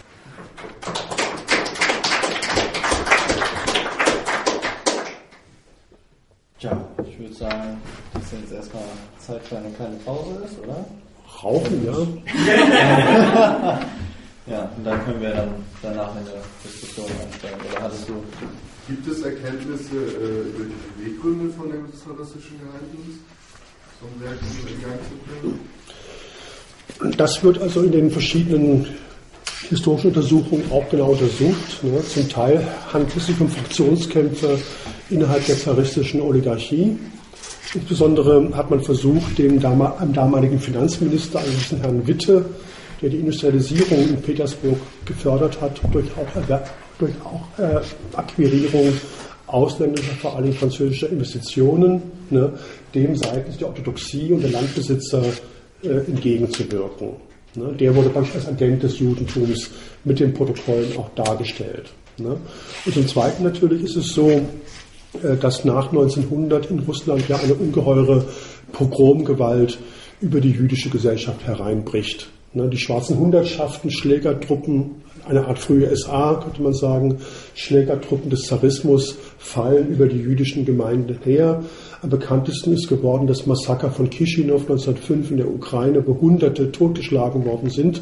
Tja, ich würde sagen, dass jetzt erstmal Zeit für eine kleine Pause ist, oder? Rauchen, ja. Ja, und dann können wir dann danach in der Diskussion einsteigen. Oder hattest du? Gibt es Erkenntnisse äh, über die Beweggründe von dem sozialistischen Geheimdienst, so ein Werk in Gang zu bringen? Das wird also in den verschiedenen historischen Untersuchungen auch genau untersucht. Ne? Zum Teil handelt es sich um Fraktionskämpfe innerhalb der zaristischen Oligarchie. Insbesondere hat man versucht, dem damaligen Finanzminister, einen gewissen Herrn Witte, der die Industrialisierung in Petersburg gefördert hat, durch auch, durch auch äh, Akquirierung ausländischer, vor allem französischer Investitionen, ne, dem seitens der Orthodoxie und der Landbesitzer äh, entgegenzuwirken. Ne. Der wurde praktisch als Agent des Judentums mit den Protokollen auch dargestellt. Ne. Und zum Zweiten natürlich ist es so, äh, dass nach neunzehnhundert in Russland ja eine ungeheure Pogromgewalt über die jüdische Gesellschaft hereinbricht. Ne. Die schwarzen Hundertschaften, Schlägertruppen, eine Art frühe S A, könnte man sagen, Schlägertruppen des Zarismus fallen über die jüdischen Gemeinden her. Am bekanntesten ist geworden das Massaker von Kischinew neunzehnhundertfünf in der Ukraine, wo Hunderte totgeschlagen worden sind.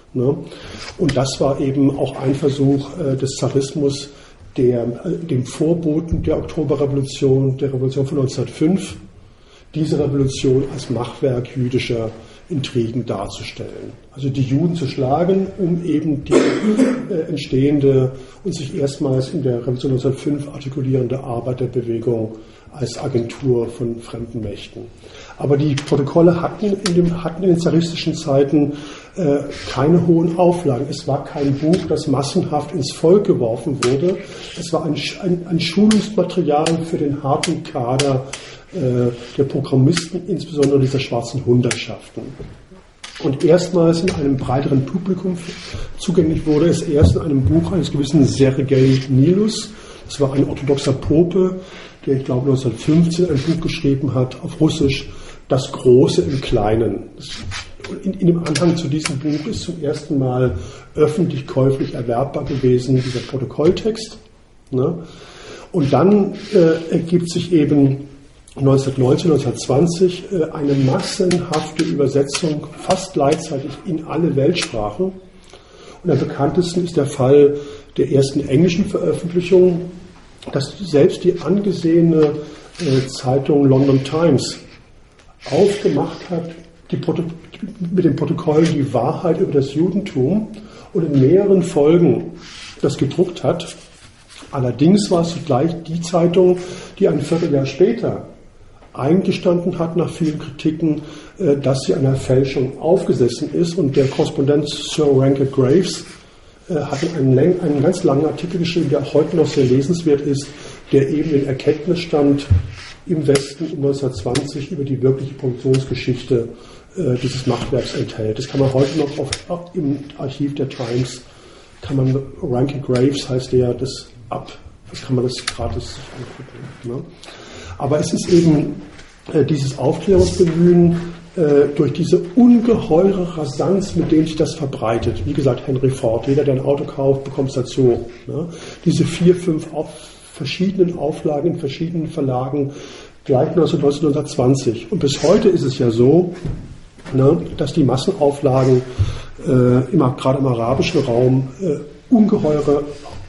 Und das war eben auch ein Versuch des Zarismus, der, dem Vorboten der Oktoberrevolution, der Revolution von neunzehnhundertfünf, diese Revolution als Machwerk jüdischer Intrigen darzustellen. Also die Juden zu schlagen, um eben die äh, entstehende und sich erstmals in der Revolution neunzehnhundertfünf artikulierende Arbeiterbewegung als Agentur von fremden Mächten. Aber die Protokolle hatten in, dem, hatten in den zaristischen Zeiten äh, keine hohen Auflagen. Es war kein Buch, das massenhaft ins Volk geworfen wurde. Es war ein, ein, ein Schulungsmaterial für den harten Kader der Programmisten, insbesondere dieser schwarzen Hundertschaften. Und erstmals in einem breiteren Publikum zugänglich wurde es erst in einem Buch eines gewissen Sergei Nilus. Das war ein orthodoxer Pope, der, ich glaube, neunzehnhundertfünfzehn ein Buch geschrieben hat auf Russisch, Das Große im Kleinen. In, in dem Anhang zu diesem Buch ist zum ersten Mal öffentlich käuflich erwerbbar gewesen, dieser Protokolltext. Ne? Und dann äh, ergibt sich eben neunzehnhundertneunzehn, neunzehnhundertzwanzig eine massenhafte Übersetzung fast gleichzeitig in alle Weltsprachen. Und am bekanntesten ist der Fall der ersten englischen Veröffentlichung, dass selbst die angesehene Zeitung London Times aufgemacht hat, die Proto- mit dem Protokoll die Wahrheit über das Judentum und in mehreren Folgen das gedruckt hat. Allerdings war es zugleich die Zeitung, die ein Vierteljahr später eingestanden hat nach vielen Kritiken, dass sie einer Fälschung aufgesessen ist. Und der Korrespondent Sir Rankin Graves hat einen, einen ganz langen Artikel geschrieben, der auch heute noch sehr lesenswert ist, der eben den Erkenntnisstand im Westen um neunzehnhundertzwanzig über die wirkliche Produktionsgeschichte dieses Machwerks enthält. Das kann man heute noch auf, im Archiv der Times, kann man, Rankin Graves heißt der, das ab, das kann man das gratis angucken. Ne? Aber es ist eben äh, dieses Aufklärungsbemühen äh, durch diese ungeheure Rasanz, mit dem sich das verbreitet. Wie gesagt, Henry Ford, jeder, der ein Auto kauft, bekommt es dazu. Ne? Diese vier, fünf auf verschiedenen Auflagen in verschiedenen Verlagen, gleich neunzehnhundertzwanzig. Und bis heute ist es ja so, ne, dass die Massenauflagen äh, immer, gerade im arabischen Raum äh, ungeheure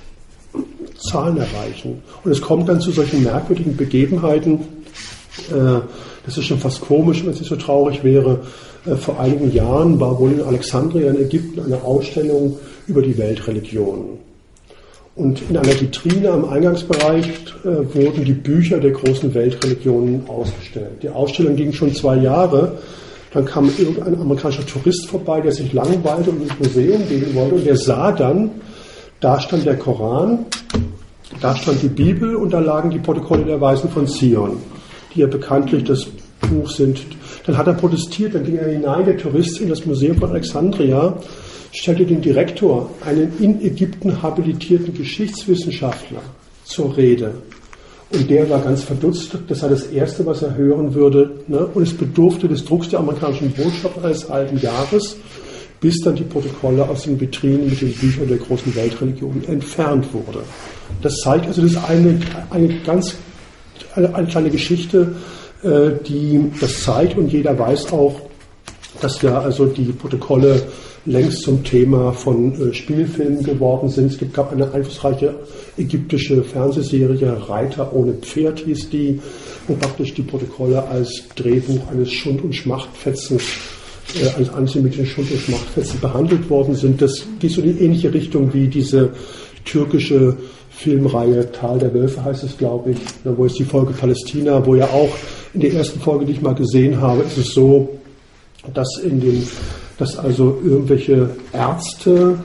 Zahlen erreichen. Und es kommt dann zu solchen merkwürdigen Begebenheiten, äh, das ist schon fast komisch, wenn es nicht so traurig wäre. Äh, vor einigen Jahren war wohl in Alexandria in Ägypten eine Ausstellung über die Weltreligionen. Und in einer Vitrine am Eingangsbereich äh, wurden die Bücher der großen Weltreligionen ausgestellt. Die Ausstellung ging schon zwei Jahre. Dann kam irgendein amerikanischer Tourist vorbei, der sich langweilte und ins Museum gehen wollte. Und der sah dann, da stand der Koran, da stand die Bibel und da lagen die Protokolle der Weisen von Zion, die ja bekanntlich das Buch sind. Dann hat er protestiert, dann ging er hinein, der Tourist, in das Museum von Alexandria, stellte den Direktor, einen in Ägypten habilitierten Geschichtswissenschaftler, zur Rede. Und der war ganz verdutzt, das war das Erste, was er hören würde. Ne? Und es bedurfte des Drucks der amerikanischen Botschaft eines halben Jahres, bis dann die Protokolle aus den Vitrinen mit den Büchern der großen Weltreligionen entfernt wurde. Das zeigt also, das ist eine, eine ganz eine, eine kleine Geschichte, äh, die das zeigt, und jeder weiß auch, dass ja also die Protokolle längst zum Thema von äh, Spielfilmen geworden sind. Es gab eine einflussreiche ägyptische Fernsehserie, Reiter ohne Pferd hieß die, wo praktisch die Protokolle als Drehbuch eines Schund- und Schmachtfetzens, äh, als antisemitische Schund- und Schmachtfetzen behandelt worden sind. Das geht so in die ähnliche Richtung wie diese türkische Filmreihe Tal der Wölfe heißt es, glaube ich, wo es die Folge Palästina, wo ja auch in der ersten Folge, die ich mal gesehen habe, ist es so, dass in den, dass also irgendwelche Ärzte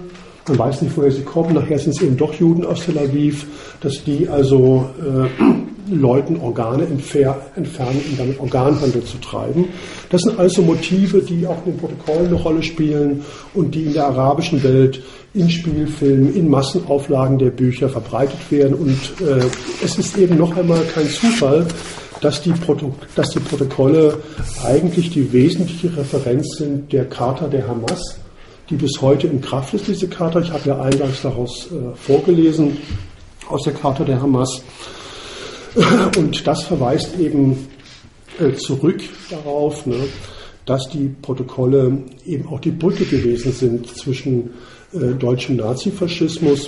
Man weiß nicht, woher sie kommen. Nachher sind es eben doch Juden aus Tel Aviv, dass die also äh, Leuten Organe entfer- entfernen, um damit Organhandel zu treiben. Das sind also Motive, die auch in den Protokollen eine Rolle spielen und die in der arabischen Welt in Spielfilmen, in Massenauflagen der Bücher verbreitet werden. Und äh, es ist eben noch einmal kein Zufall, dass die, Proto- dass die Protokolle eigentlich die wesentliche Referenz sind der Charta der Hamas, die bis heute in Kraft ist, diese Charta. Ich habe ja eingangs daraus äh, vorgelesen, aus der Charta der Hamas. Und das verweist eben äh, zurück darauf, ne, dass die Protokolle eben auch die Brücke gewesen sind zwischen äh, deutschem Nazifaschismus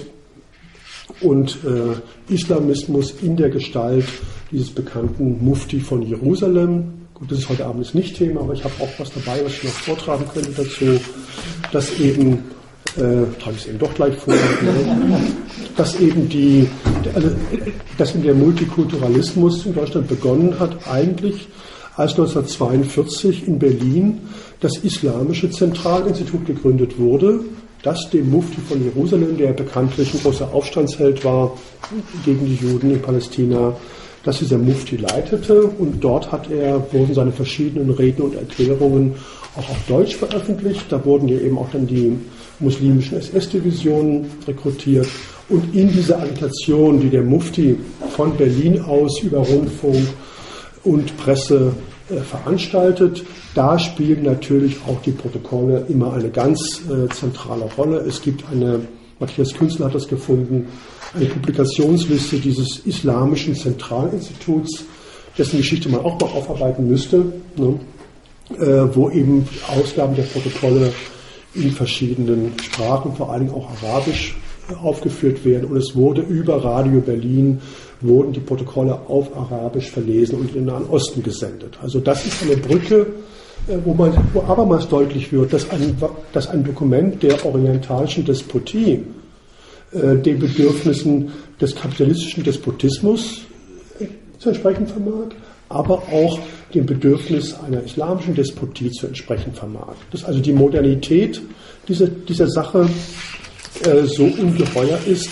und äh, Islamismus in der Gestalt dieses bekannten Mufti von Jerusalem. Gut, das ist heute Abend nicht Thema, aber ich habe auch was dabei, was ich noch vortragen könnte dazu, dass eben, äh, trage ich es eben doch gleich vor, dass eben die, also, dass eben der Multikulturalismus in Deutschland begonnen hat, eigentlich als neunzehnhundertzweiundvierzig in Berlin das Islamische Zentralinstitut gegründet wurde, das dem Mufti von Jerusalem, der bekanntlich ein großer Aufstandsheld war gegen die Juden in Palästina, dass dieser Mufti leitete, und dort hat er, wurden seine verschiedenen Reden und Erklärungen auch auf Deutsch veröffentlicht. Da wurden ja eben auch dann die muslimischen S S-Divisionen rekrutiert, und in dieser Agitation, die der Mufti von Berlin aus über Rundfunk und Presse äh, veranstaltet, da spielen natürlich auch die Protokolle immer eine ganz äh, zentrale Rolle. Es gibt eine, Matthias Künzler hat das gefunden, eine Publikationsliste dieses Islamischen Zentralinstituts, dessen Geschichte man auch mal aufarbeiten müsste, ne, äh, wo eben Ausgaben der Protokolle in verschiedenen Sprachen, vor allem auch Arabisch, äh, aufgeführt werden. Und es wurde über Radio Berlin, wurden die Protokolle auf Arabisch verlesen und in den Nahen Osten gesendet. Also das ist eine Brücke, äh, wo, man, wo abermals deutlich wird, dass ein, dass ein Dokument der orientalischen Despotie den Bedürfnissen des kapitalistischen Despotismus zu entsprechen vermag, aber auch dem Bedürfnis einer islamischen Despotie zu entsprechen vermag. Dass also die Modernität dieser, dieser Sache äh, so ungeheuer ist,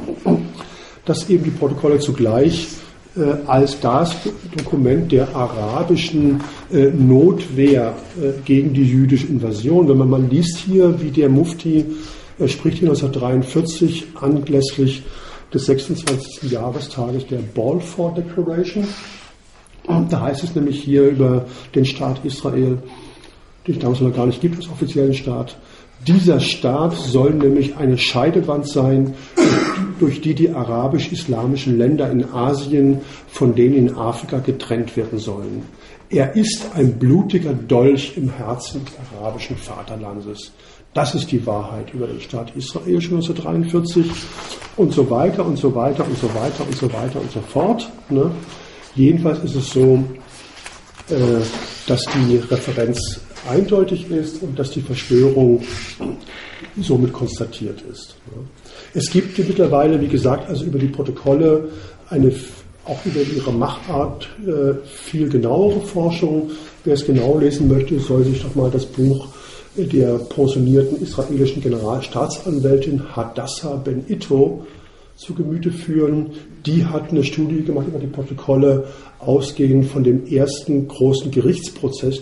dass eben die Protokolle zugleich äh, als das Dokument der arabischen äh, Notwehr äh, gegen die jüdische Invasion, wenn man mal liest hier, wie der Mufti Er spricht hier neunzehnhundertdreiundvierzig anlässlich des sechsundzwanzigsten Jahrestages der Balfour Declaration. Da heißt es nämlich hier über den Staat Israel, den es damals noch gar nicht gibt als offiziellen Staat. Dieser Staat soll nämlich eine Scheidewand sein, durch die die arabisch-islamischen Länder in Asien von denen in Afrika getrennt werden sollen. Er ist ein blutiger Dolch im Herzen des arabischen Vaterlandes. Das ist die Wahrheit über den Staat Israel schon neunzehnhundertdreiundvierzig und so weiter und so weiter und so weiter und so weiter und so fort. Ne? Jedenfalls ist es so, äh, dass die Referenz eindeutig ist und dass die Verschwörung somit konstatiert ist. Ne? Es gibt mittlerweile, wie gesagt, also über die Protokolle eine, auch über ihre Machart äh, viel genauere Forschung. Wer es genau lesen möchte, soll sich doch mal das Buch der pensionierten israelischen Generalstaatsanwältin Hadassah Ben-Itto zu Gemüte führen. Die hat eine Studie gemacht über die Protokolle, ausgehend von dem ersten großen Gerichtsprozess,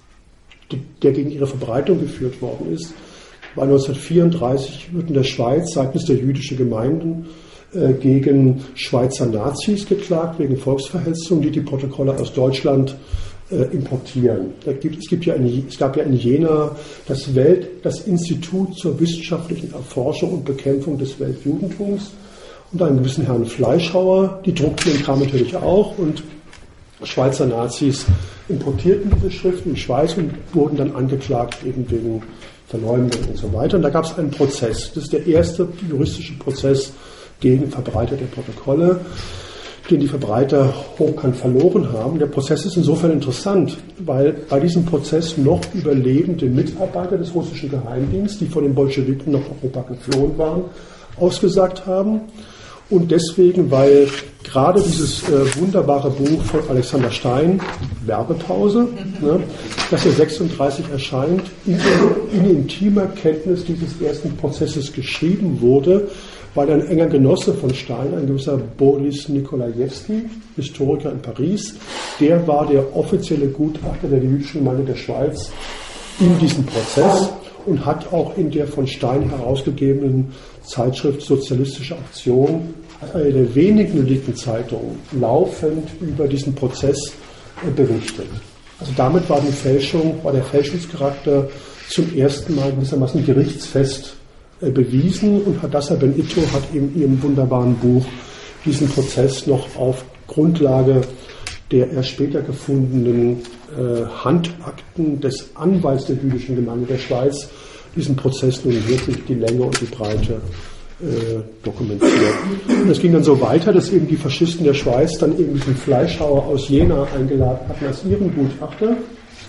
der gegen ihre Verbreitung geführt worden ist. War neunzehnhundertvierunddreißig wird in der Schweiz seitens der jüdischen Gemeinden äh, gegen Schweizer Nazis geklagt, wegen Volksverhetzung, die die Protokolle aus Deutschland importieren. Da gibt, es, gibt ja in, es gab ja in Jena das, Welt, das Institut zur wissenschaftlichen Erforschung und Bekämpfung des Weltjudentums und einen gewissen Herrn Fleischhauer. Die druckten den Kram natürlich auch, und Schweizer Nazis importierten diese Schriften in die Schweiz und wurden dann angeklagt eben wegen Verleumdung und so weiter. Und da gab es einen Prozess. Das ist der erste juristische Prozess gegen Verbreiter der Protokolle, den die Verbreiter hochkant verloren haben. Der Prozess ist insofern interessant, weil bei diesem Prozess noch überlebende Mitarbeiter des russischen Geheimdienstes, die von den Bolschewiken nach Europa geflohen waren, ausgesagt haben. Und deswegen, weil gerade dieses äh, wunderbare Buch von Alexander Stein, Werbepause, ne, das ja sechsunddreißig erscheint, in, in intimer Kenntnis dieses ersten Prozesses geschrieben wurde, weil ein enger Genosse von Stein, ein gewisser Boris Nikolajewski, Historiker in Paris, der war der offizielle Gutachter der jüdischen Gemeinde der Schweiz in diesem Prozess und hat auch in der von Stein herausgegebenen Zeitschrift Sozialistische Aktion, eine der wenigen linken Zeitungen, laufend über diesen Prozess äh, berichtet. Also damit war die Fälschung, war der Fälschungscharakter zum ersten Mal gewissermaßen gerichtsfest äh, bewiesen, und Hadassah Ben-Itto hat in ihrem wunderbaren Buch diesen Prozess noch auf Grundlage der erst später gefundenen äh, Handakten des Anwalts der jüdischen Gemeinde der Schweiz diesen Prozess nun wirklich die Länge und die Breite äh, dokumentiert. Und es ging dann so weiter, dass eben die Faschisten der Schweiz dann eben diesen Fleischhauer aus Jena eingeladen hatten als ihren Gutachter.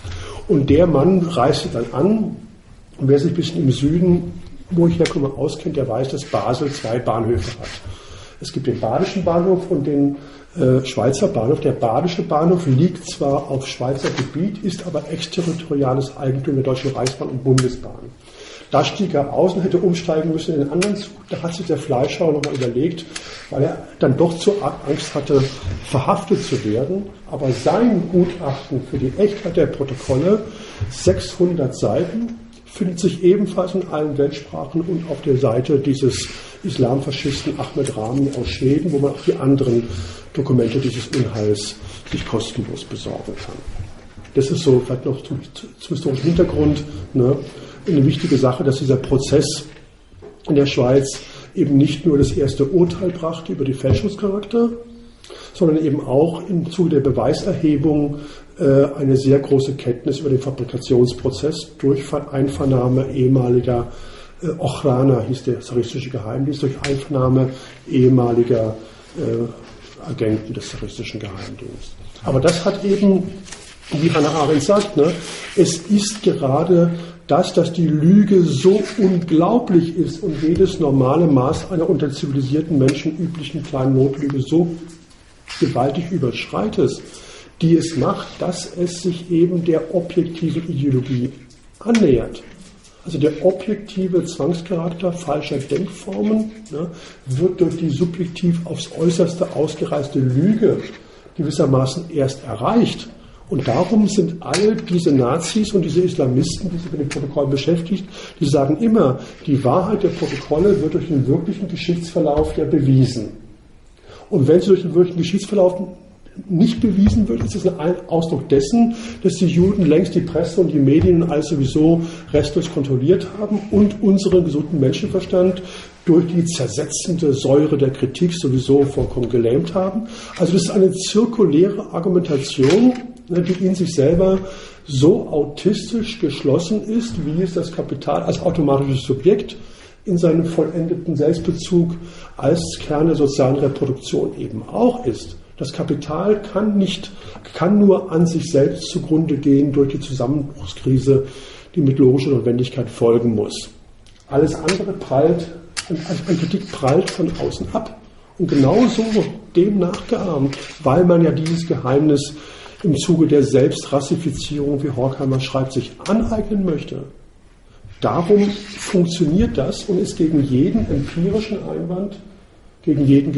Und der Mann reiste dann an. Und wer sich ein bisschen im Süden, wo ich herkomme, auskennt, der weiß, dass Basel zwei Bahnhöfe hat. Es gibt den Badischen Bahnhof und den äh, Schweizer Bahnhof. Der Badische Bahnhof liegt zwar auf Schweizer Gebiet, ist aber exterritoriales Eigentum der Deutschen Reichsbahn und Bundesbahn. Da stieg er aus und hätte umsteigen müssen in den anderen Zug. Da hat sich der Fleischhauer nochmal überlegt, weil er dann doch zu arg Angst hatte, verhaftet zu werden. Aber sein Gutachten für die Echtheit der Protokolle, sechshundert Seiten, findet sich ebenfalls in allen Weltsprachen und auf der Seite dieses Islamfaschisten Ahmed Rami aus Schweden, wo man auch die anderen Dokumente dieses Unheils sich kostenlos besorgen kann. Das ist so vielleicht noch zum, zum historischen Hintergrund, ne, eine wichtige Sache, dass dieser Prozess in der Schweiz eben nicht nur das erste Urteil brachte über die Fälschungscharakter, sondern eben auch im Zuge der Beweiserhebung äh, eine sehr große Kenntnis über den Fabrikationsprozess durch Einvernahme ehemaliger äh, Ochrana, hieß der zaristische Geheimdienst, durch Einvernahme ehemaliger äh, Agenten des zaristischen Geheimdienstes. Aber das hat eben, wie Hannah Arendt sagt, ne, es ist gerade das, dass die Lüge so unglaublich ist und jedes normale Maß einer unter zivilisierten Menschen üblichen kleinen Notlüge so gewaltig überschreitet, die es macht, dass es sich eben der objektiven Ideologie annähert. Also der objektive Zwangscharakter falscher Denkformen, ne, wird durch die subjektiv aufs Äußerste ausgereiste Lüge gewissermaßen erst erreicht. Und darum sind alle diese Nazis und diese Islamisten, die sich mit den Protokollen beschäftigt, die sagen immer, die Wahrheit der Protokolle wird durch den wirklichen Geschichtsverlauf ja bewiesen. Und wenn sie durch den wirklichen Geschichtsverlauf nicht bewiesen wird, ist es ein Ausdruck dessen, dass die Juden längst die Presse und die Medien alles sowieso restlos kontrolliert haben und unseren gesunden Menschenverstand durch die zersetzende Säure der Kritik sowieso vollkommen gelähmt haben. Also das ist eine zirkuläre Argumentation, die in sich selber so autistisch geschlossen ist, wie es das Kapital als automatisches Subjekt in seinem vollendeten Selbstbezug als Kern der sozialen Reproduktion eben auch ist. Das Kapital kann nicht, kann nur an sich selbst zugrunde gehen durch die Zusammenbruchskrise, die mit logischer Notwendigkeit folgen muss. Alles andere prallt, eine Kritik prallt von außen ab. Und genauso dem nachgeahmt, weil man ja dieses Geheimnis im Zuge der Selbstrassifizierung, wie Horkheimer schreibt, sich aneignen möchte. Darum funktioniert das und ist gegen jeden empirischen Einwand, gegen jeden,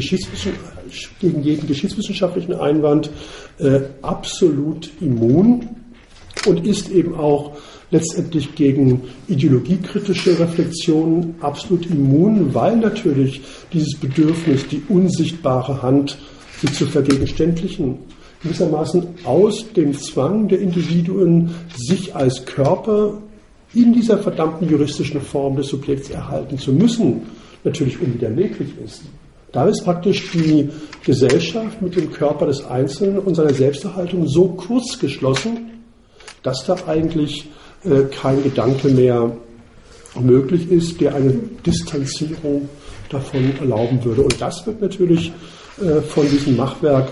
gegen jeden geschichtswissenschaftlichen Einwand äh, absolut immun und ist eben auch letztendlich gegen ideologiekritische Reflexionen absolut immun, weil natürlich dieses Bedürfnis, die unsichtbare Hand, sie zu vergegenständlichen, gewissermaßen aus dem Zwang der Individuen, sich als Körper in dieser verdammten juristischen Form des Subjekts erhalten zu müssen, natürlich unwiderleglich ist. Da ist praktisch die Gesellschaft mit dem Körper des Einzelnen und seiner Selbsterhaltung so kurz geschlossen, dass da eigentlich äh, kein Gedanke mehr möglich ist, der eine Distanzierung davon erlauben würde. Und das wird natürlich äh, von diesem Machwerk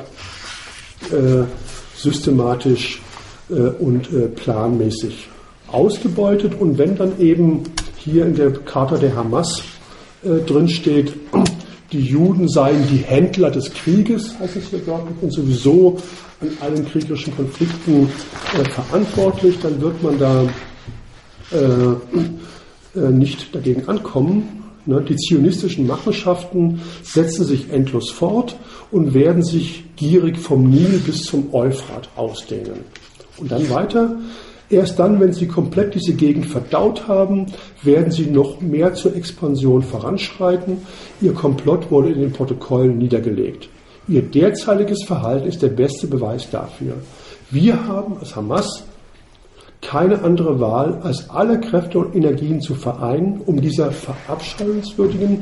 äh, systematisch äh, und äh, planmäßig ausgebeutet. Und wenn dann eben hier in der Charta der Hamas äh, drin steht, die die Juden seien die Händler des Krieges, heißt es hier dort, und sowieso an allen kriegerischen Konflikten äh, verantwortlich, dann wird man da äh, äh, nicht dagegen ankommen. Ne? Die zionistischen Machenschaften setzen sich endlos fort und werden sich gierig vom Nil bis zum Euphrat ausdehnen. Und dann weiter. Erst dann, wenn sie komplett diese Gegend verdaut haben, werden sie noch mehr zur Expansion voranschreiten. Ihr Komplott wurde in den Protokollen niedergelegt. Ihr derzeitiges Verhalten ist der beste Beweis dafür. Wir haben als Hamas keine andere Wahl, als alle Kräfte und Energien zu vereinen, um dieser verabscheuungswürdigen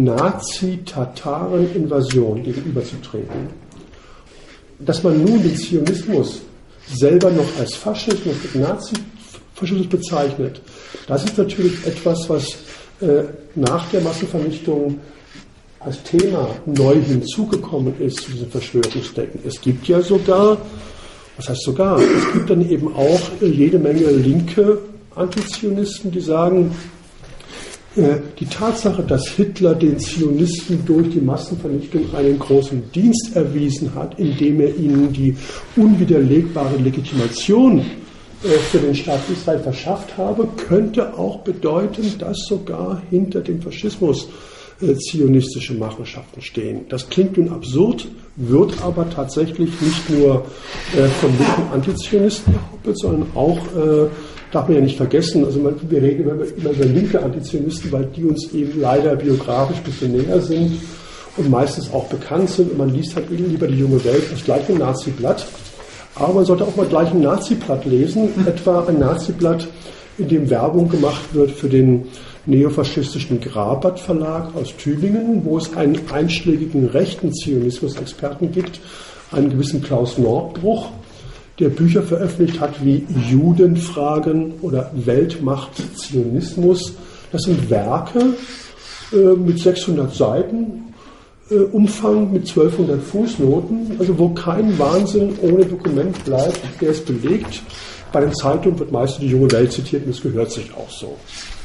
Nazi-Tataren-Invasion gegenüberzutreten. Dass man nun den Zionismus selber noch als Faschismus, Nazi-Faschismus bezeichnet, das ist natürlich etwas, was äh, nach der Massenvernichtung als Thema neu hinzugekommen ist zu diesen Verschwörungsdenken. Es gibt ja sogar, was heißt sogar, es gibt dann eben auch äh, jede Menge linke Antizionisten, die sagen, äh, die Tatsache, dass Hitler den Zionisten durch die Massenvernichtung einen großen Dienst erwiesen hat, indem er ihnen die unwiderlegbare Legitimation äh, für den Staat Israel verschafft habe, könnte auch bedeuten, dass sogar hinter dem Faschismus äh, zionistische Machenschaften stehen. Das klingt nun absurd, wird aber tatsächlich nicht nur äh, von linken Antizionisten behauptet, sondern auch äh, darf man ja nicht vergessen, also man, wir reden immer, immer über linke Antizionisten, weil die uns eben leider biografisch ein bisschen näher sind und meistens auch bekannt sind und man liest halt lieber die Junge Welt als gleich ein Nazi-Blatt. Aber man sollte auch mal gleich ein Nazi-Blatt lesen, etwa ein Nazi-Blatt, in dem Werbung gemacht wird für den neofaschistischen Grabat Verlag aus Tübingen, wo es einen einschlägigen rechten Zionismus-Experten gibt, einen gewissen Klaus Nordbruch, der Bücher veröffentlicht hat wie Judenfragen oder Weltmacht Zionismus. Das sind Werke äh, mit sechshundert Seiten, äh, Umfang mit zwölfhundert Fußnoten, also wo kein Wahnsinn ohne Dokument bleibt, der es belegt. Bei den Zeitungen wird meist die Junge Welt zitiert und es gehört sich auch so.